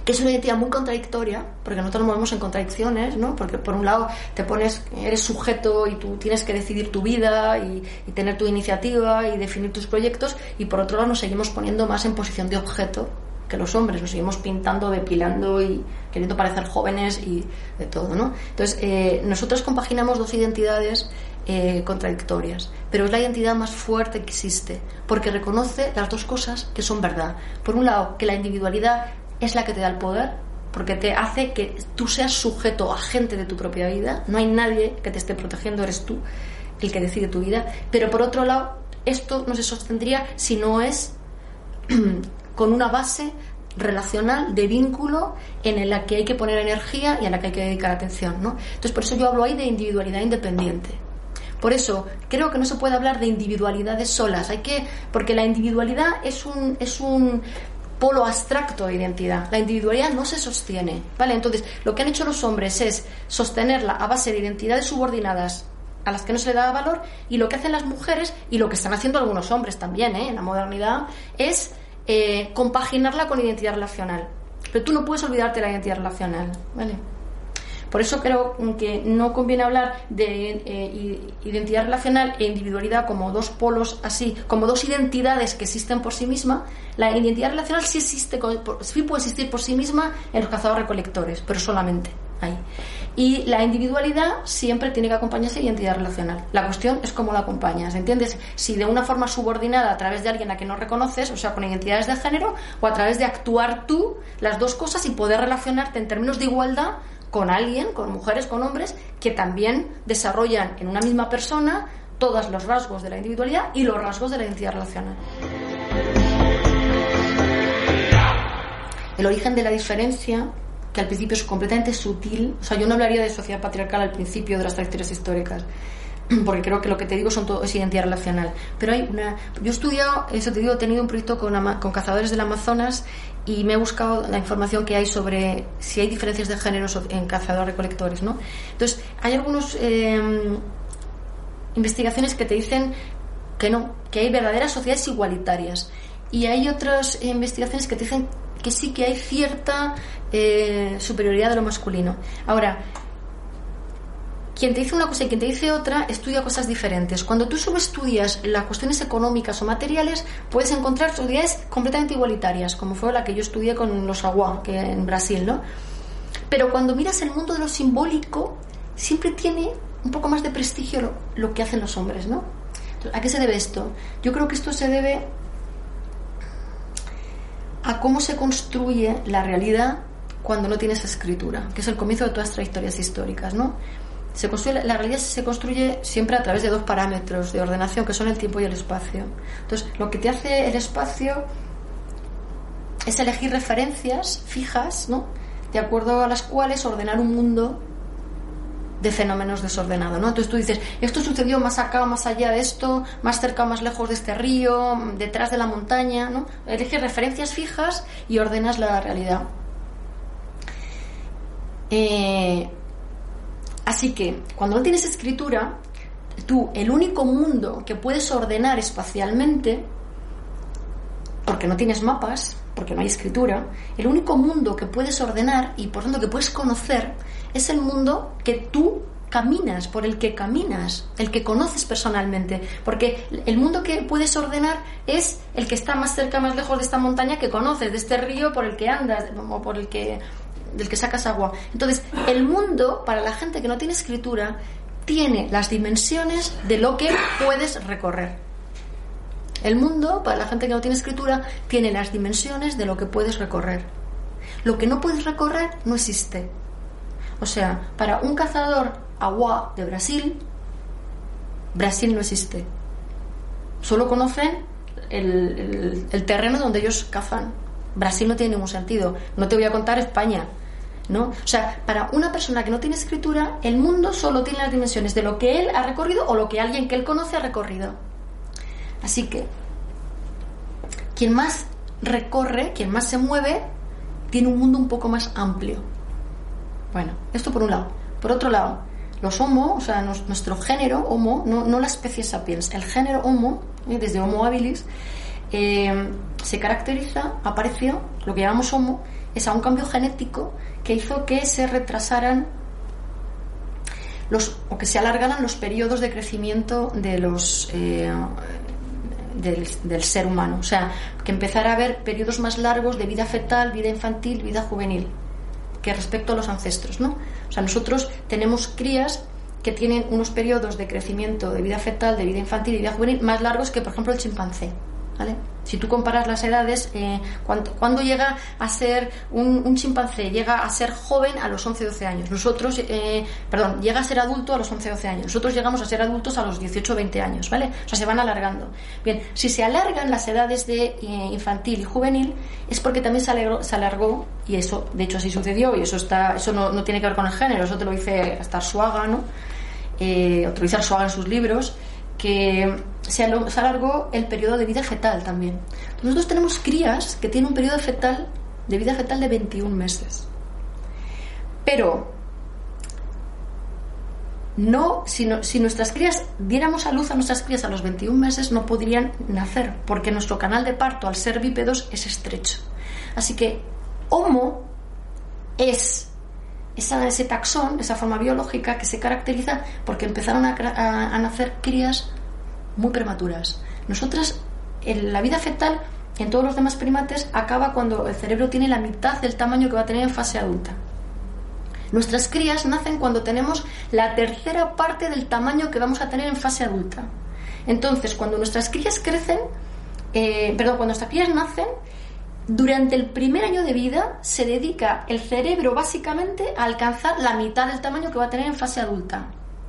que es una identidad muy contradictoria, porque nosotros nos movemos en contradicciones, ¿no? Porque por un lado te pones, eres sujeto y tú tienes que decidir tu vida y, y tener tu iniciativa y definir tus proyectos, y por otro lado nos seguimos poniendo más en posición de objeto que los hombres, nos seguimos pintando, depilando y queriendo parecer jóvenes y de todo, ¿no? Entonces, eh, nosotros compaginamos dos identidades eh, contradictorias, pero es la identidad más fuerte que existe, porque reconoce las dos cosas que son verdad. Por un lado, que la individualidad es la que te da el poder, porque te hace que tú seas sujeto, agente de tu propia vida. No hay nadie que te esté protegiendo, eres tú el que decide tu vida. Pero por otro lado, esto no se sostendría si no es con una base relacional, de vínculo, en la que hay que poner energía y a la que hay que dedicar atención, ¿no? Entonces, por eso yo hablo ahí de individualidad independiente. Por eso creo que no se puede hablar de individualidades solas, hay que, porque la individualidad es un es un polo abstracto de identidad. La individualidad no se sostiene, ¿vale? Entonces, lo que han hecho los hombres es sostenerla a base de identidades subordinadas a las que no se le da valor, y lo que hacen las mujeres, y lo que están haciendo algunos hombres también, ¿eh? En la modernidad, es eh, compaginarla con identidad relacional. Pero tú no puedes olvidarte de la identidad relacional, ¿vale? Por eso creo que no conviene hablar de eh, identidad relacional e individualidad como dos polos así, como dos identidades que existen por sí mismas. La identidad relacional sí existe, sí puede existir por sí misma en los cazadores-recolectores, pero solamente ahí. Y la individualidad siempre tiene que acompañarse de identidad relacional. La cuestión es cómo la acompañas, ¿entiendes? Si de una forma subordinada a través de alguien a quien no reconoces, o sea, con identidades de género, o a través de actuar tú las dos cosas y poder relacionarte en términos de igualdad con alguien, con mujeres, con hombres, que también desarrollan en una misma persona todos los rasgos de la individualidad y los rasgos de la identidad relacional. El origen de la diferencia, que al principio es completamente sutil, o sea, yo no hablaría de sociedad patriarcal al principio de las trayectorias históricas, porque creo que lo que te digo son todo, es identidad relacional. Pero hay una... Yo he estudiado, eso te digo, he tenido un proyecto con, con cazadores del Amazonas, y me he buscado la información que hay sobre si hay diferencias de género en cazadores-recolectores, ¿no? Entonces, hay algunas eh, investigaciones que te dicen que no, que hay verdaderas sociedades igualitarias, y hay otras eh, investigaciones que te dicen que sí, que hay cierta eh, superioridad de lo masculino. Ahora, quien te dice una cosa y quien te dice otra estudia cosas diferentes. Cuando tú solo estudias las cuestiones económicas o materiales, puedes encontrar sociedades completamente igualitarias, como fue la que yo estudié con los Aguá, que en Brasil, ¿no? Pero cuando miras el mundo de lo simbólico, siempre tiene un poco más de prestigio lo, lo que hacen los hombres, ¿no? Entonces, ¿a qué se debe esto? Yo creo que esto se debe a cómo se construye la realidad cuando no tienes escritura, que es el comienzo de todas las trayectorias históricas, ¿no? Se construye, la realidad se construye siempre a través de dos parámetros de ordenación, que son el tiempo y el espacio. Entonces, lo que te hace el espacio es elegir referencias fijas, ¿no?, de acuerdo a las cuales ordenar un mundo de fenómenos desordenados, ¿no? Entonces tú dices, esto sucedió más acá, más allá de esto, más cerca o más lejos de este río, detrás de la montaña, ¿no? Eliges referencias fijas y ordenas la realidad. Eh... Así que, cuando no tienes escritura, tú, el único mundo que puedes ordenar espacialmente, porque no tienes mapas, porque no hay escritura, el único mundo que puedes ordenar y por tanto que puedes conocer es el mundo que tú caminas, por el que caminas, el que conoces personalmente, porque el mundo que puedes ordenar es el que está más cerca, más lejos de esta montaña que conoces, de este río por el que andas o por el que... del que sacas agua. Entonces, el mundo, para la gente que no tiene escritura, tiene las dimensiones de lo que puedes recorrer. El mundo, para la gente que no tiene escritura, tiene las dimensiones de lo que puedes recorrer. Lo que no puedes recorrer no existe. O sea, para un cazador Aguá de Brasil, Brasil no existe. Solo conocen el, el, el terreno donde ellos cazan. Brasil no tiene ningún sentido. No te voy a contar España, ¿no? O sea, para una persona que no tiene escritura, el mundo solo tiene las dimensiones de lo que él ha recorrido o lo que alguien que él conoce ha recorrido. Así que quien más recorre, quien más se mueve, tiene un mundo un poco más amplio. Bueno, esto por un lado. Por otro lado, los Homo, o sea, nos, nuestro género Homo, no, no la especie sapiens, el género Homo, ¿eh? Desde Homo habilis, eh, se caracteriza, apareció lo que llamamos Homo, es a un cambio genético que hizo que se retrasaran los, o que se alargaran los periodos de crecimiento de los eh, del, del ser humano. O sea, que empezara a haber periodos más largos de vida fetal, vida infantil, vida juvenil, que respecto a los ancestros, ¿no? O sea, nosotros tenemos crías que tienen unos periodos de crecimiento de vida fetal, de vida infantil y vida juvenil más largos que, por ejemplo, el chimpancé, ¿vale? Si tú comparas las edades, eh, cuando, cuando llega a ser un, un chimpancé, llega a ser joven a los once doce años. Nosotros, eh, perdón, llega a ser adulto a los once doce años. Nosotros llegamos a ser adultos a los dieciocho veinte años, ¿vale? O sea, se van alargando. Bien, si se alargan las edades de eh, infantil y juvenil, es porque también se alargó, se alargó, y eso, de hecho, así sucedió, y eso está, eso no, no tiene que ver con el género, eso te lo dice hasta Arzuaga, ¿no? Eh, o te lo dice Arzuaga en sus libros, que se alargó el periodo de vida fetal también. Nosotros tenemos crías que tienen un periodo fetal de vida fetal de veintiún meses. Pero no, si, no, si nuestras crías diéramos a luz a nuestras crías a los veintiún meses, no podrían nacer, porque nuestro canal de parto, al ser bípedos, es estrecho. Así que Homo es esa, ese taxón, esa forma biológica que se caracteriza porque empezaron a, a, a nacer crías muy prematuras. Nosotras, en la vida fetal, en todos los demás primates, acaba cuando el cerebro tiene la mitad del tamaño que va a tener en fase adulta. Nuestras crías nacen cuando tenemos la tercera parte del tamaño que vamos a tener en fase adulta. Entonces, cuando nuestras crías crecen, eh, perdón, cuando nuestras crías nacen, durante el primer año de vida se dedica el cerebro básicamente a alcanzar la mitad del tamaño que va a tener en fase adulta.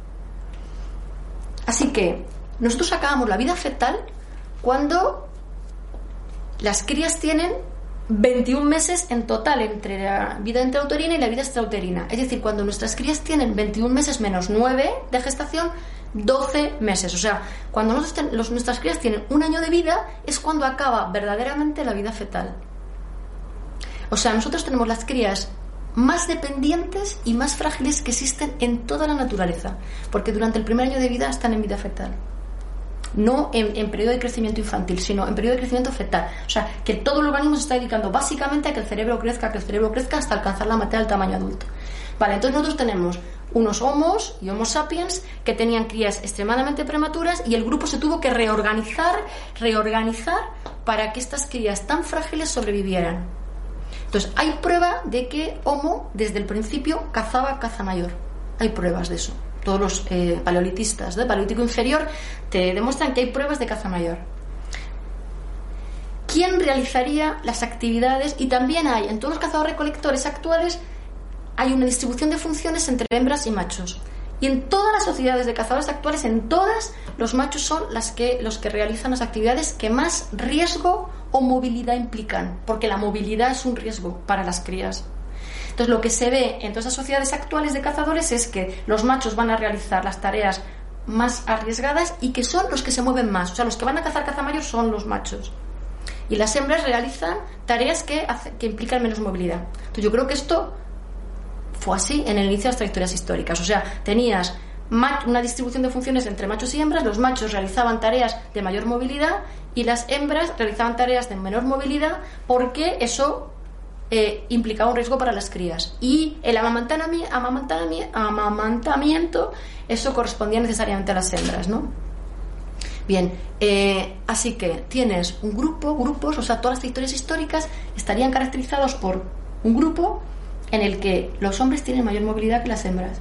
Así que nosotros acabamos la vida fetal cuando las crías tienen veintiún meses en total entre la vida intrauterina y la vida extrauterina. Es decir, cuando nuestras crías tienen veintiún meses menos nueve de gestación, doce meses. O sea, cuando nosotros ten, los, nuestras crías tienen un año de vida, es cuando acaba verdaderamente la vida fetal. O sea, nosotros tenemos las crías más dependientes y más frágiles que existen en toda la naturaleza, porque durante el primer año de vida están en vida fetal. No en, en periodo de crecimiento infantil, sino en periodo de crecimiento fetal. O sea, que todo el organismo se está dedicando básicamente a que el cerebro crezca, que el cerebro crezca hasta alcanzar la mitad del tamaño adulto. Vale, entonces nosotros tenemos unos homos y homo sapiens que tenían crías extremadamente prematuras y el grupo se tuvo que reorganizar, reorganizar para que estas crías tan frágiles sobrevivieran. Entonces, hay prueba de que Homo, desde el principio, cazaba caza mayor. Hay pruebas de eso. Todos los eh, paleolitistas del Paleolítico inferior te demuestran que hay pruebas de caza mayor. ¿Quién realizaría las actividades? Y también hay, en todos los cazadores-recolectores actuales, hay una distribución de funciones entre hembras y machos. Y en todas las sociedades de cazadores actuales, en todas, los machos son las que, los que realizan las actividades que más riesgo o movilidad implican, porque la movilidad es un riesgo para las crías. Entonces, lo que se ve en todas las sociedades actuales de cazadores es que los machos van a realizar las tareas más arriesgadas y que son los que se mueven más. O sea, los que van a cazar caza mayor son los machos. Y las hembras realizan tareas que, hace, que implican menos movilidad. Entonces, yo creo que esto fue así en el inicio de las trayectorias históricas. O sea, tenías una distribución de funciones entre machos y hembras. Los machos realizaban tareas de mayor movilidad y las hembras realizaban tareas de menor movilidad porque eso eh, implicaba un riesgo para las crías. Y el amamantamiento, amamantamiento eso correspondía necesariamente a las hembras, ¿no? Bien, eh, así que tienes un grupo, grupos, o sea, todas las trayectorias históricas estarían caracterizados por un grupo en el que los hombres tienen mayor movilidad que las hembras.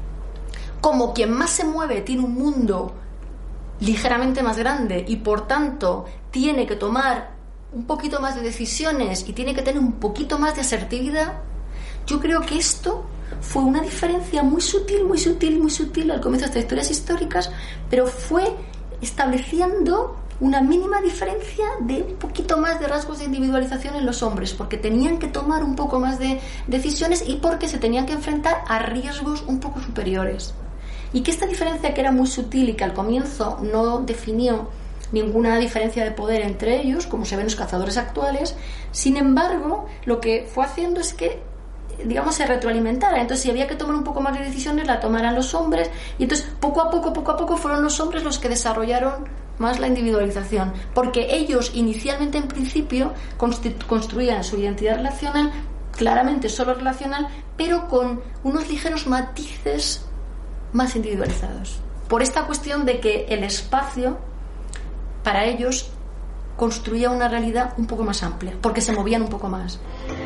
Como quien más se mueve tiene un mundo ligeramente más grande y por tanto tiene que tomar un poquito más de decisiones y tiene que tener un poquito más de asertividad, yo creo que esto fue una diferencia muy sutil, muy sutil, muy sutil al comienzo de las trayectorias históricas, pero fue estableciendo una mínima diferencia de un poquito más de rasgos de individualización en los hombres, porque tenían que tomar un poco más de decisiones y porque se tenían que enfrentar a riesgos un poco superiores. Y que esta diferencia, que era muy sutil y que al comienzo no definió ninguna diferencia de poder entre ellos, como se ven en los cazadores actuales, sin embargo, lo que fue haciendo es que, digamos, se retroalimentara. Entonces, si había que tomar un poco más de decisiones, la tomaran los hombres, y entonces poco a poco, poco a poco fueron los hombres los que desarrollaron más la individualización, porque ellos inicialmente, en principio, constru- construían su identidad relacional claramente solo relacional, pero con unos ligeros matices más individualizados. Por esta cuestión de que el espacio, para ellos, construía una realidad un poco más amplia, porque se movían un poco más.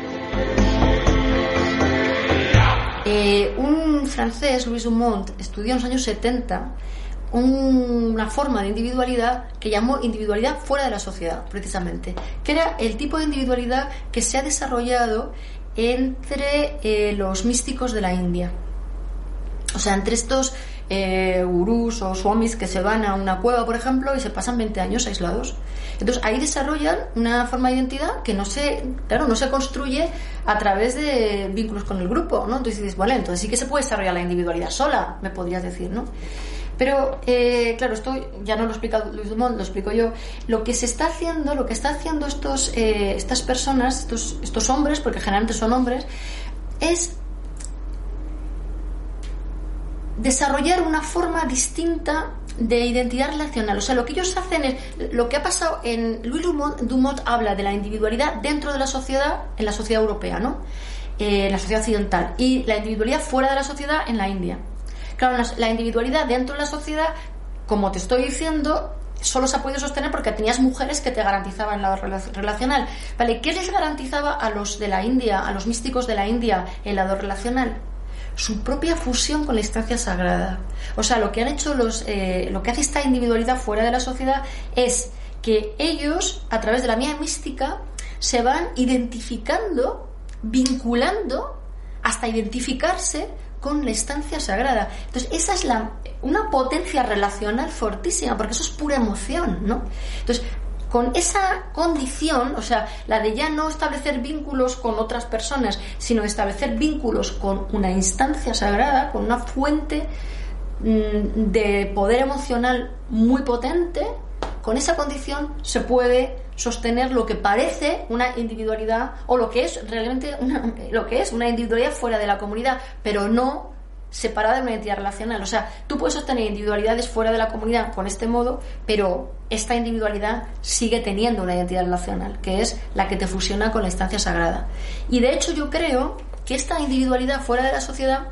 Eh, un francés, Louis Dumont, estudió en los años setenta un, una forma de individualidad que llamó individualidad fuera de la sociedad, precisamente, que era el tipo de individualidad que se ha desarrollado entre eh, los místicos de la India. O sea, entre estos eh, gurús o swamis que se van a una cueva, por ejemplo, y se pasan veinte años aislados. Entonces ahí desarrollan una forma de identidad que no se, claro, no se construye a través de vínculos con el grupo, ¿no? Entonces dices, bueno, entonces sí que se puede desarrollar la individualidad sola, me podrías decir, ¿no? Pero, eh, claro, esto ya no lo explica Louis Dumont, lo explico yo. Lo que se está haciendo, lo que está haciendo estos, eh, estas personas, estos, estos hombres, porque generalmente son hombres, es desarrollar una forma distinta de identidad relacional. O sea, lo que ellos hacen es, lo que ha pasado en Louis Dumont, Dumont habla de la individualidad dentro de la sociedad, en la sociedad europea, ¿no? Eh, en la sociedad occidental, y la individualidad fuera de la sociedad en la India. Claro, la, la individualidad dentro de la sociedad, como te estoy diciendo, solo se ha podido sostener porque tenías mujeres que te garantizaban el lado relacional. ¿Vale? ¿Qué les garantizaba a los de la India, a los místicos de la India, el lado relacional? Su propia fusión con la instancia sagrada. O sea, lo que han hecho los, eh, lo que hace esta individualidad fuera de la sociedad es que ellos, a través de la vía mística, se van identificando, vinculando, hasta identificarse con la instancia sagrada. Entonces, esa es la, una potencia relacional fortísima, porque eso es pura emoción, ¿no? Entonces, con esa condición, o sea, la de ya no establecer vínculos con otras personas, sino establecer vínculos con una instancia sagrada, con una fuente mmm, de poder emocional muy potente, con esa condición se puede sostener lo que parece una individualidad, o lo que es realmente una, lo que es una individualidad fuera de la comunidad, pero no separada de una identidad relacional. O sea, tú puedes sostener individualidades fuera de la comunidad con este modo, pero esta individualidad sigue teniendo una identidad relacional, que es la que te fusiona con la instancia sagrada. Y de hecho yo creo que esta individualidad fuera de la sociedad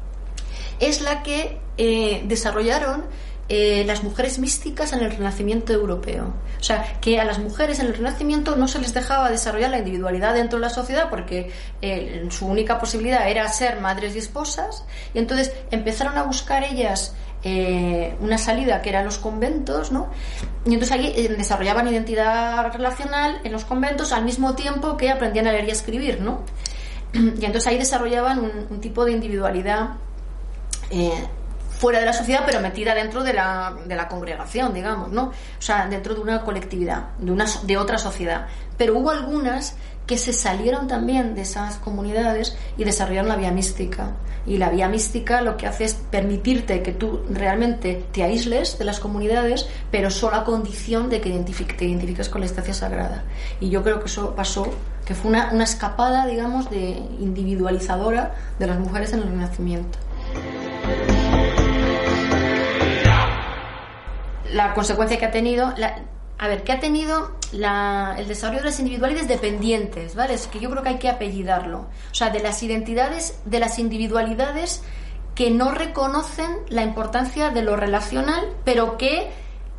es la que eh, desarrollaron eh, las mujeres místicas en el Renacimiento europeo. O sea, que a las mujeres en el Renacimiento no se les dejaba desarrollar la individualidad dentro de la sociedad porque eh, su única posibilidad era ser madres y esposas, y entonces empezaron a buscar ellas eh, una salida que eran los conventos, ¿no? Y entonces allí eh, desarrollaban identidad relacional en los conventos al mismo tiempo que aprendían a leer y a escribir, ¿no? Y entonces ahí desarrollaban un, un tipo de individualidad eh, fuera de la sociedad, pero metida dentro de la, de la congregación, digamos, ¿no? O sea, dentro de una colectividad, de, una, de otra sociedad. Pero hubo algunas que se salieron también de esas comunidades y desarrollaron la vía mística. Y la vía mística lo que hace es permitirte que tú realmente te aísles de las comunidades, pero solo a condición de que identifique, te identifiques con la instancia sagrada. Y yo creo que eso pasó, que fue una, una escapada, digamos, de individualizadora de las mujeres en el Renacimiento. La consecuencia que ha tenido, la, a ver, ¿qué ha tenido la, el desarrollo de las individualidades dependientes? ¿Vale? Es que yo creo que hay que apellidarlo. O sea, de las identidades, de las individualidades que no reconocen la importancia de lo relacional, pero que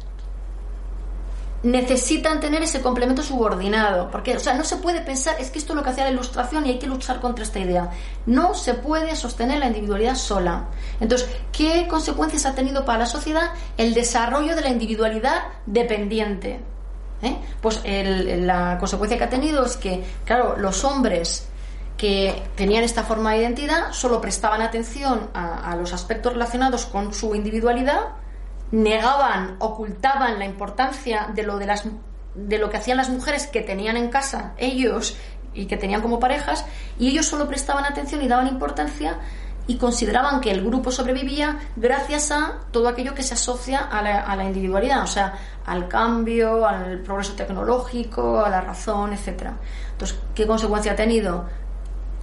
necesitan tener ese complemento subordinado, porque, o sea, no se puede pensar, es que esto es lo que hacía la Ilustración y hay que luchar contra esta idea. No se puede sostener la individualidad sola. Entonces, ¿qué consecuencias ha tenido para la sociedad el desarrollo de la individualidad dependiente? ¿Eh? Pues el, la consecuencia que ha tenido es que, claro, los hombres que tenían esta forma de identidad solo prestaban atención a, a los aspectos relacionados con su individualidad, negaban, ocultaban la importancia de lo de las de lo que hacían las mujeres que tenían en casa ellos y que tenían como parejas, y ellos solo prestaban atención y daban importancia y consideraban que el grupo sobrevivía gracias a todo aquello que se asocia a la, a la individualidad, o sea, al cambio, al progreso tecnológico, a la razón, etcétera. Entonces, ¿qué consecuencia ha tenido?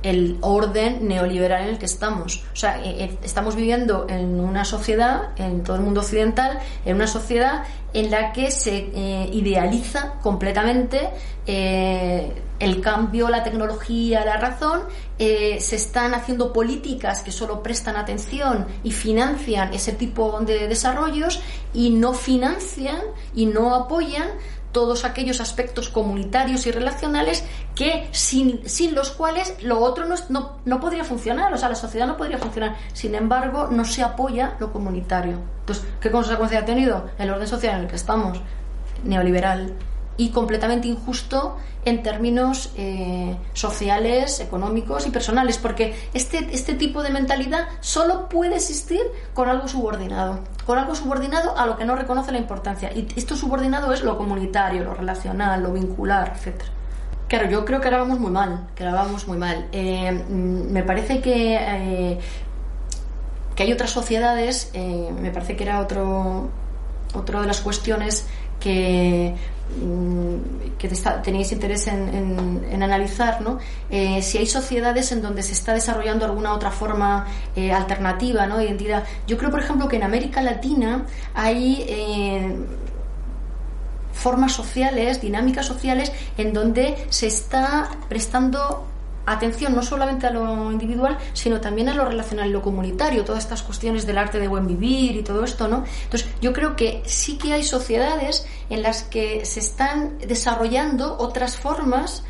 el orden neoliberal en el que estamos. O sea, eh, estamos viviendo en una sociedad, en todo el mundo occidental, en una sociedad en la que se eh, idealiza completamente eh, el cambio, la tecnología, la razón. Eh, se están haciendo políticas que solo prestan atención y financian ese tipo de desarrollos y no financian y no apoyan todos aquellos aspectos comunitarios y relacionales que sin, sin los cuales lo otro no, no, no podría funcionar, o sea, la sociedad no podría funcionar. Sin embargo, no se apoya lo comunitario. Entonces, ¿qué consecuencia ha tenido? El orden social en el que estamos, neoliberal y completamente injusto en términos eh, sociales, económicos y personales, porque este, este tipo de mentalidad solo puede existir con algo subordinado, con algo subordinado a lo que no reconoce la importancia, y esto subordinado es lo comunitario, lo relacional, lo vincular, etcétera. Claro, yo creo que ahora vamos muy mal, que ahora vamos muy mal. Eh, me parece que eh, que hay otras sociedades, eh, me parece que era otro otra de las cuestiones que que tenéis interés en, en, en analizar, ¿no? Eh, si hay sociedades en donde se está desarrollando alguna otra forma eh, alternativa, ¿no?, de identidad. Yo creo, por ejemplo, que en América Latina hay eh, formas sociales, dinámicas sociales, en donde se está prestando atención no solamente a lo individual, sino también a lo relacional y lo comunitario, todas estas cuestiones del arte de buen vivir y todo esto, ¿no? Entonces, yo creo que sí que hay sociedades en las que se están desarrollando otras formas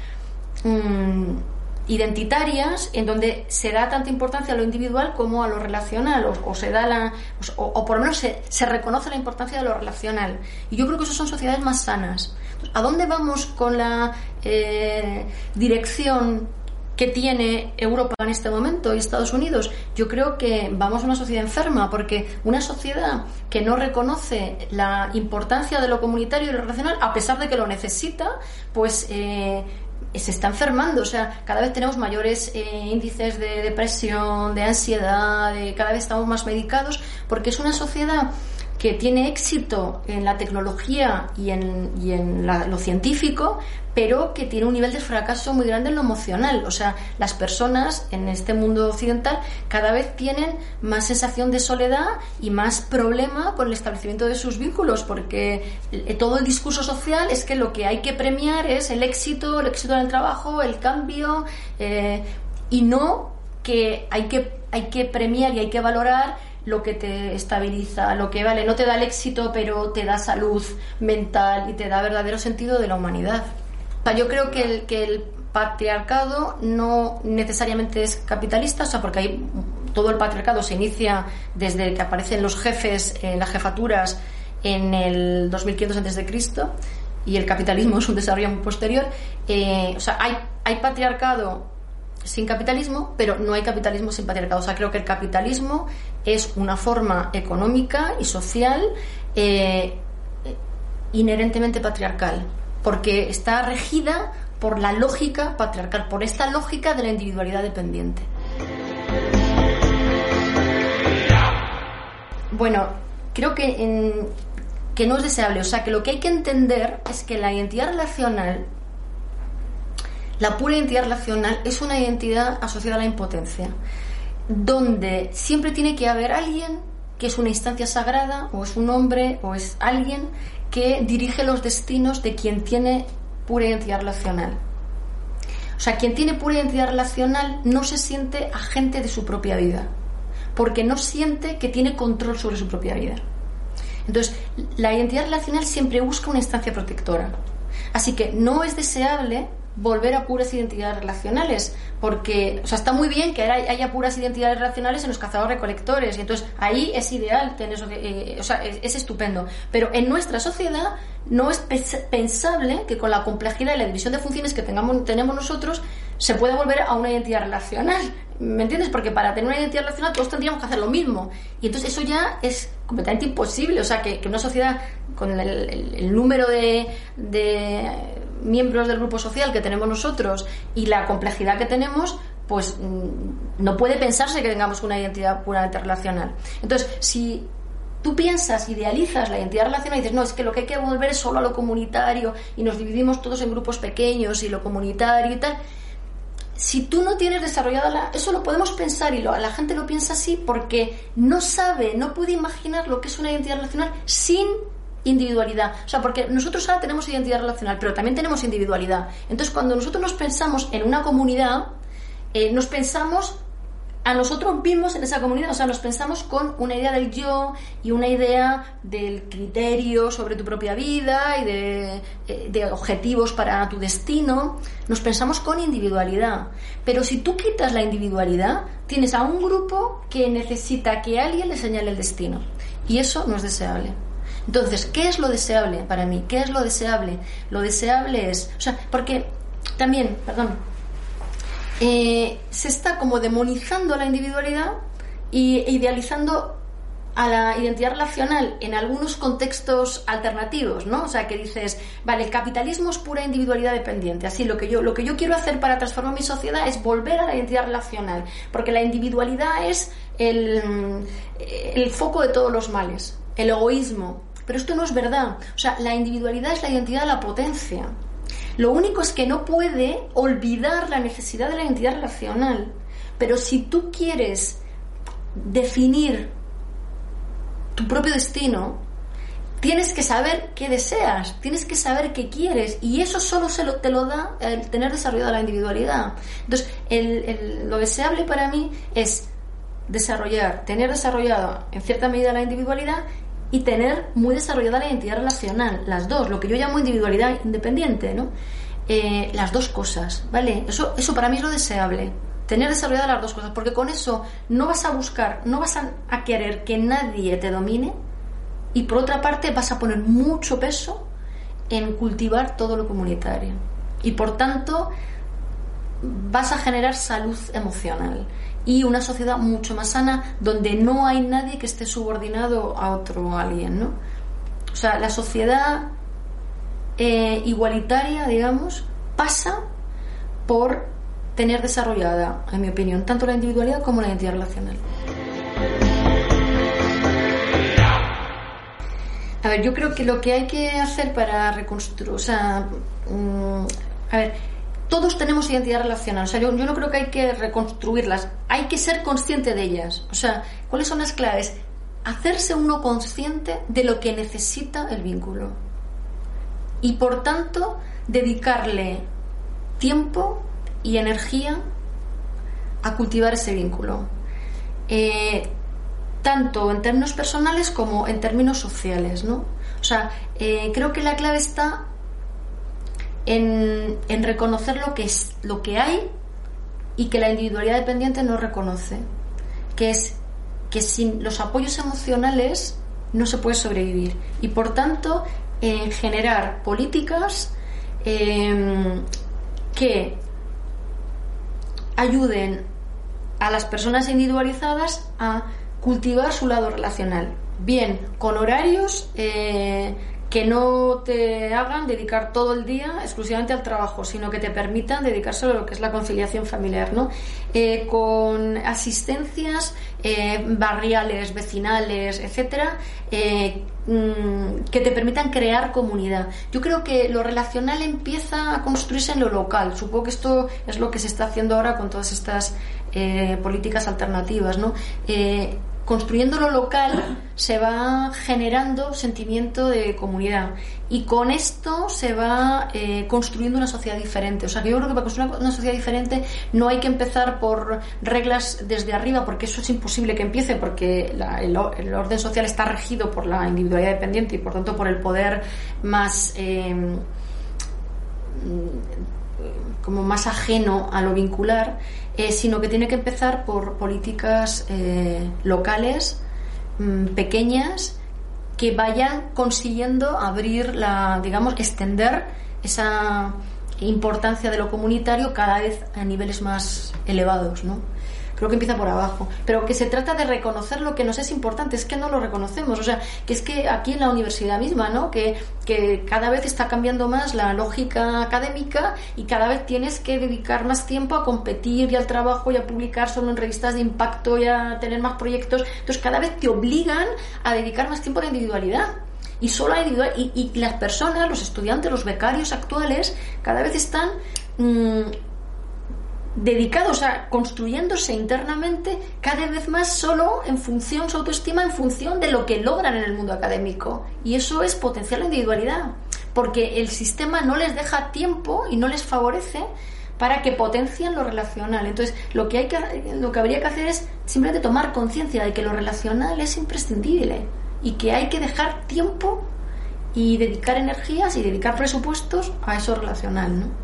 mmm, identitarias, en donde se da tanta importancia a lo individual como a lo relacional, o, o se da la, o, o por lo menos se, se reconoce la importancia de lo relacional. Y yo creo que esas son sociedades más sanas. Entonces, ¿a dónde vamos con la eh, dirección que tiene Europa en este momento y Estados Unidos? Yo creo que vamos a una sociedad enferma, porque una sociedad que no reconoce la importancia de lo comunitario y lo relacional, a pesar de que lo necesita, pues eh, se está enfermando. O sea, cada vez tenemos mayores eh, índices de depresión, de ansiedad, de, cada vez estamos más medicados, porque es una sociedad que tiene éxito en la tecnología y en, y en la, lo científico, pero que tiene un nivel de fracaso muy grande en lo emocional. O sea, las personas en este mundo occidental cada vez tienen más sensación de soledad y más problema con el establecimiento de sus vínculos, porque todo el discurso social es que lo que hay que premiar es el éxito, el éxito en el trabajo, el cambio, eh, y no que hay que hay que premiar y hay que valorar lo que te estabiliza, lo que vale, no te da el éxito, pero te da salud mental y te da verdadero sentido de la humanidad. O sea, yo creo que el, que el patriarcado no necesariamente es capitalista, o sea, porque hay, todo el patriarcado se inicia desde que aparecen los jefes, eh, las jefaturas en el dos mil quinientos antes de Cristo, y el capitalismo es un desarrollo muy posterior. Eh, o sea, hay, hay patriarcado sin capitalismo, pero no hay capitalismo sin patriarcado. O sea, creo que el capitalismo es una forma económica y social eh, inherentemente patriarcal, porque está regida por la lógica patriarcal, por esta lógica de la individualidad dependiente. Bueno, creo que, en, que no es deseable. O sea, que lo que hay que entender es que la identidad relacional, la pura identidad relacional, es una identidad asociada a la impotencia, donde siempre tiene que haber alguien que es una instancia sagrada, o es un hombre, o es alguien que dirige los destinos de quien tiene pura identidad relacional. O sea, quien tiene pura identidad relacional no se siente agente de su propia vida, porque no siente que tiene control sobre su propia vida. Entonces, la identidad relacional siempre busca una instancia protectora. Así que no es deseable volver a puras identidades relacionales, porque, o sea, está muy bien que haya puras identidades relacionales en los cazadores-recolectores, y entonces ahí es ideal tener eso, eh, o sea, es, es estupendo, pero en nuestra sociedad no es pensable que con la complejidad y la división de funciones que tengamos, tenemos nosotros, se pueda volver a una identidad relacional. ¿Me entiendes? Porque para tener una identidad relacional todos tendríamos que hacer lo mismo, y entonces eso ya es completamente imposible. O sea, que, que una sociedad con el, el, el número de, de miembros del grupo social que tenemos nosotros y la complejidad que tenemos, pues no puede pensarse que tengamos una identidad puramente relacional. Entonces, si tú piensas, idealizas la identidad relacional y dices, no, es que lo que hay que volver es solo a lo comunitario y nos dividimos todos en grupos pequeños y lo comunitario y tal, si tú no tienes desarrollada la... Eso lo podemos pensar y lo, la gente lo piensa así porque no sabe, no puede imaginar lo que es una identidad relacional sin individualidad. O sea, porque nosotros ahora tenemos identidad relacional, pero también tenemos individualidad. Entonces, cuando nosotros nos pensamos en una comunidad, eh, nos pensamos a nosotros mismos en esa comunidad, o sea, nos pensamos con una idea del yo y una idea del criterio sobre tu propia vida y de, de objetivos para tu destino. Nos pensamos con individualidad. Pero si tú quitas la individualidad, tienes a un grupo que necesita que alguien le señale el destino. Y eso no es deseable. Entonces, ¿qué es lo deseable para mí? ¿Qué es lo deseable? Lo deseable es... O sea, porque también, perdón... Eh, se está como demonizando la individualidad y idealizando a la identidad relacional en algunos contextos alternativos, ¿no? O sea, que dices, vale, el capitalismo es pura individualidad dependiente. Así, lo que yo, lo que yo quiero hacer para transformar mi sociedad es volver a la identidad relacional, porque la individualidad es el, el foco de todos los males, el egoísmo. Pero esto no es verdad. O sea, la individualidad es la identidad de la potencia. Lo único es que no puede olvidar la necesidad de la identidad relacional. Pero si tú quieres definir tu propio destino, tienes que saber qué deseas, tienes que saber qué quieres, y eso solo se lo, te lo da el tener desarrollada la individualidad. Entonces, el, el, lo deseable para mí es desarrollar, tener desarrollada en cierta medida la individualidad y tener muy desarrollada la identidad relacional, las dos, lo que yo llamo individualidad independiente, ¿no? Eh, las dos cosas, ¿vale? Eso, eso para mí es lo deseable, tener desarrolladas las dos cosas, porque con eso no vas a buscar, no vas a, a querer que nadie te domine, y por otra parte vas a poner mucho peso en cultivar todo lo comunitario, y por tanto vas a generar salud emocional y una sociedad mucho más sana donde no hay nadie que esté subordinado a otro alguien, ¿no? O sea, la sociedad eh, igualitaria, digamos, pasa por tener desarrollada, en mi opinión, tanto la individualidad como la identidad relacional. A ver, yo creo que lo que hay que hacer para reconstruir, o sea, mmm, a ver, todos tenemos identidad relacional, o sea, yo, yo no creo que hay que reconstruirlas, hay que ser consciente de ellas. O sea, ¿cuáles son las claves? Hacerse uno consciente de lo que necesita el vínculo y, por tanto, dedicarle tiempo y energía a cultivar ese vínculo, eh, tanto en términos personales como en términos sociales, ¿no? O sea, eh, creo que la clave está En, en reconocer lo que es, lo que hay, y que la individualidad dependiente no reconoce, que es que sin los apoyos emocionales no se puede sobrevivir, y por tanto eh, generar políticas eh, que ayuden a las personas individualizadas a cultivar su lado relacional, bien con horarios eh, que no te hagan dedicar todo el día exclusivamente al trabajo, sino que te permitan dedicárselo a lo que es la conciliación familiar, ¿no? Eh, con asistencias eh, barriales, vecinales, etcétera, eh, mmm, que te permitan crear comunidad. Yo creo que lo relacional empieza a construirse en lo local. Supongo que esto es lo que se está haciendo ahora con todas estas eh, políticas alternativas, ¿no? Eh, Construyendo lo local se va generando sentimiento de comunidad, y con esto se va eh, construyendo una sociedad diferente. O sea, que yo creo que para construir una sociedad diferente no hay que empezar por reglas desde arriba, porque eso es imposible que empiece, porque la, el, el orden social está regido por la individualidad dependiente y por tanto por el poder más eh, como más ajeno a lo vincular, eh, sino que tiene que empezar por políticas eh, locales, mmm, pequeñas, que vayan consiguiendo abrir la, digamos, extender esa importancia de lo comunitario cada vez a niveles más elevados, ¿no? Creo que empieza por abajo, pero que se trata de reconocer lo que nos es importante. Es que no lo reconocemos, o sea, que es que aquí en la universidad misma, ¿no? Que, que cada vez está cambiando más la lógica académica y cada vez tienes que dedicar más tiempo a competir y al trabajo y a publicar solo en revistas de impacto y a tener más proyectos. Entonces cada vez te obligan a dedicar más tiempo a la individualidad. Y solo a individual, y, y las personas, los estudiantes, los becarios actuales, cada vez están mmm, dedicados a construyéndose internamente cada vez más solo en función, su autoestima en función de lo que logran en el mundo académico. Y eso es potenciar la individualidad, porque el sistema no les deja tiempo y no les favorece para que potencien lo relacional. Entonces, lo que hay que, lo que habría que hacer es simplemente tomar conciencia de que lo relacional es imprescindible y que hay que dejar tiempo y dedicar energías y dedicar presupuestos a eso relacional, ¿no?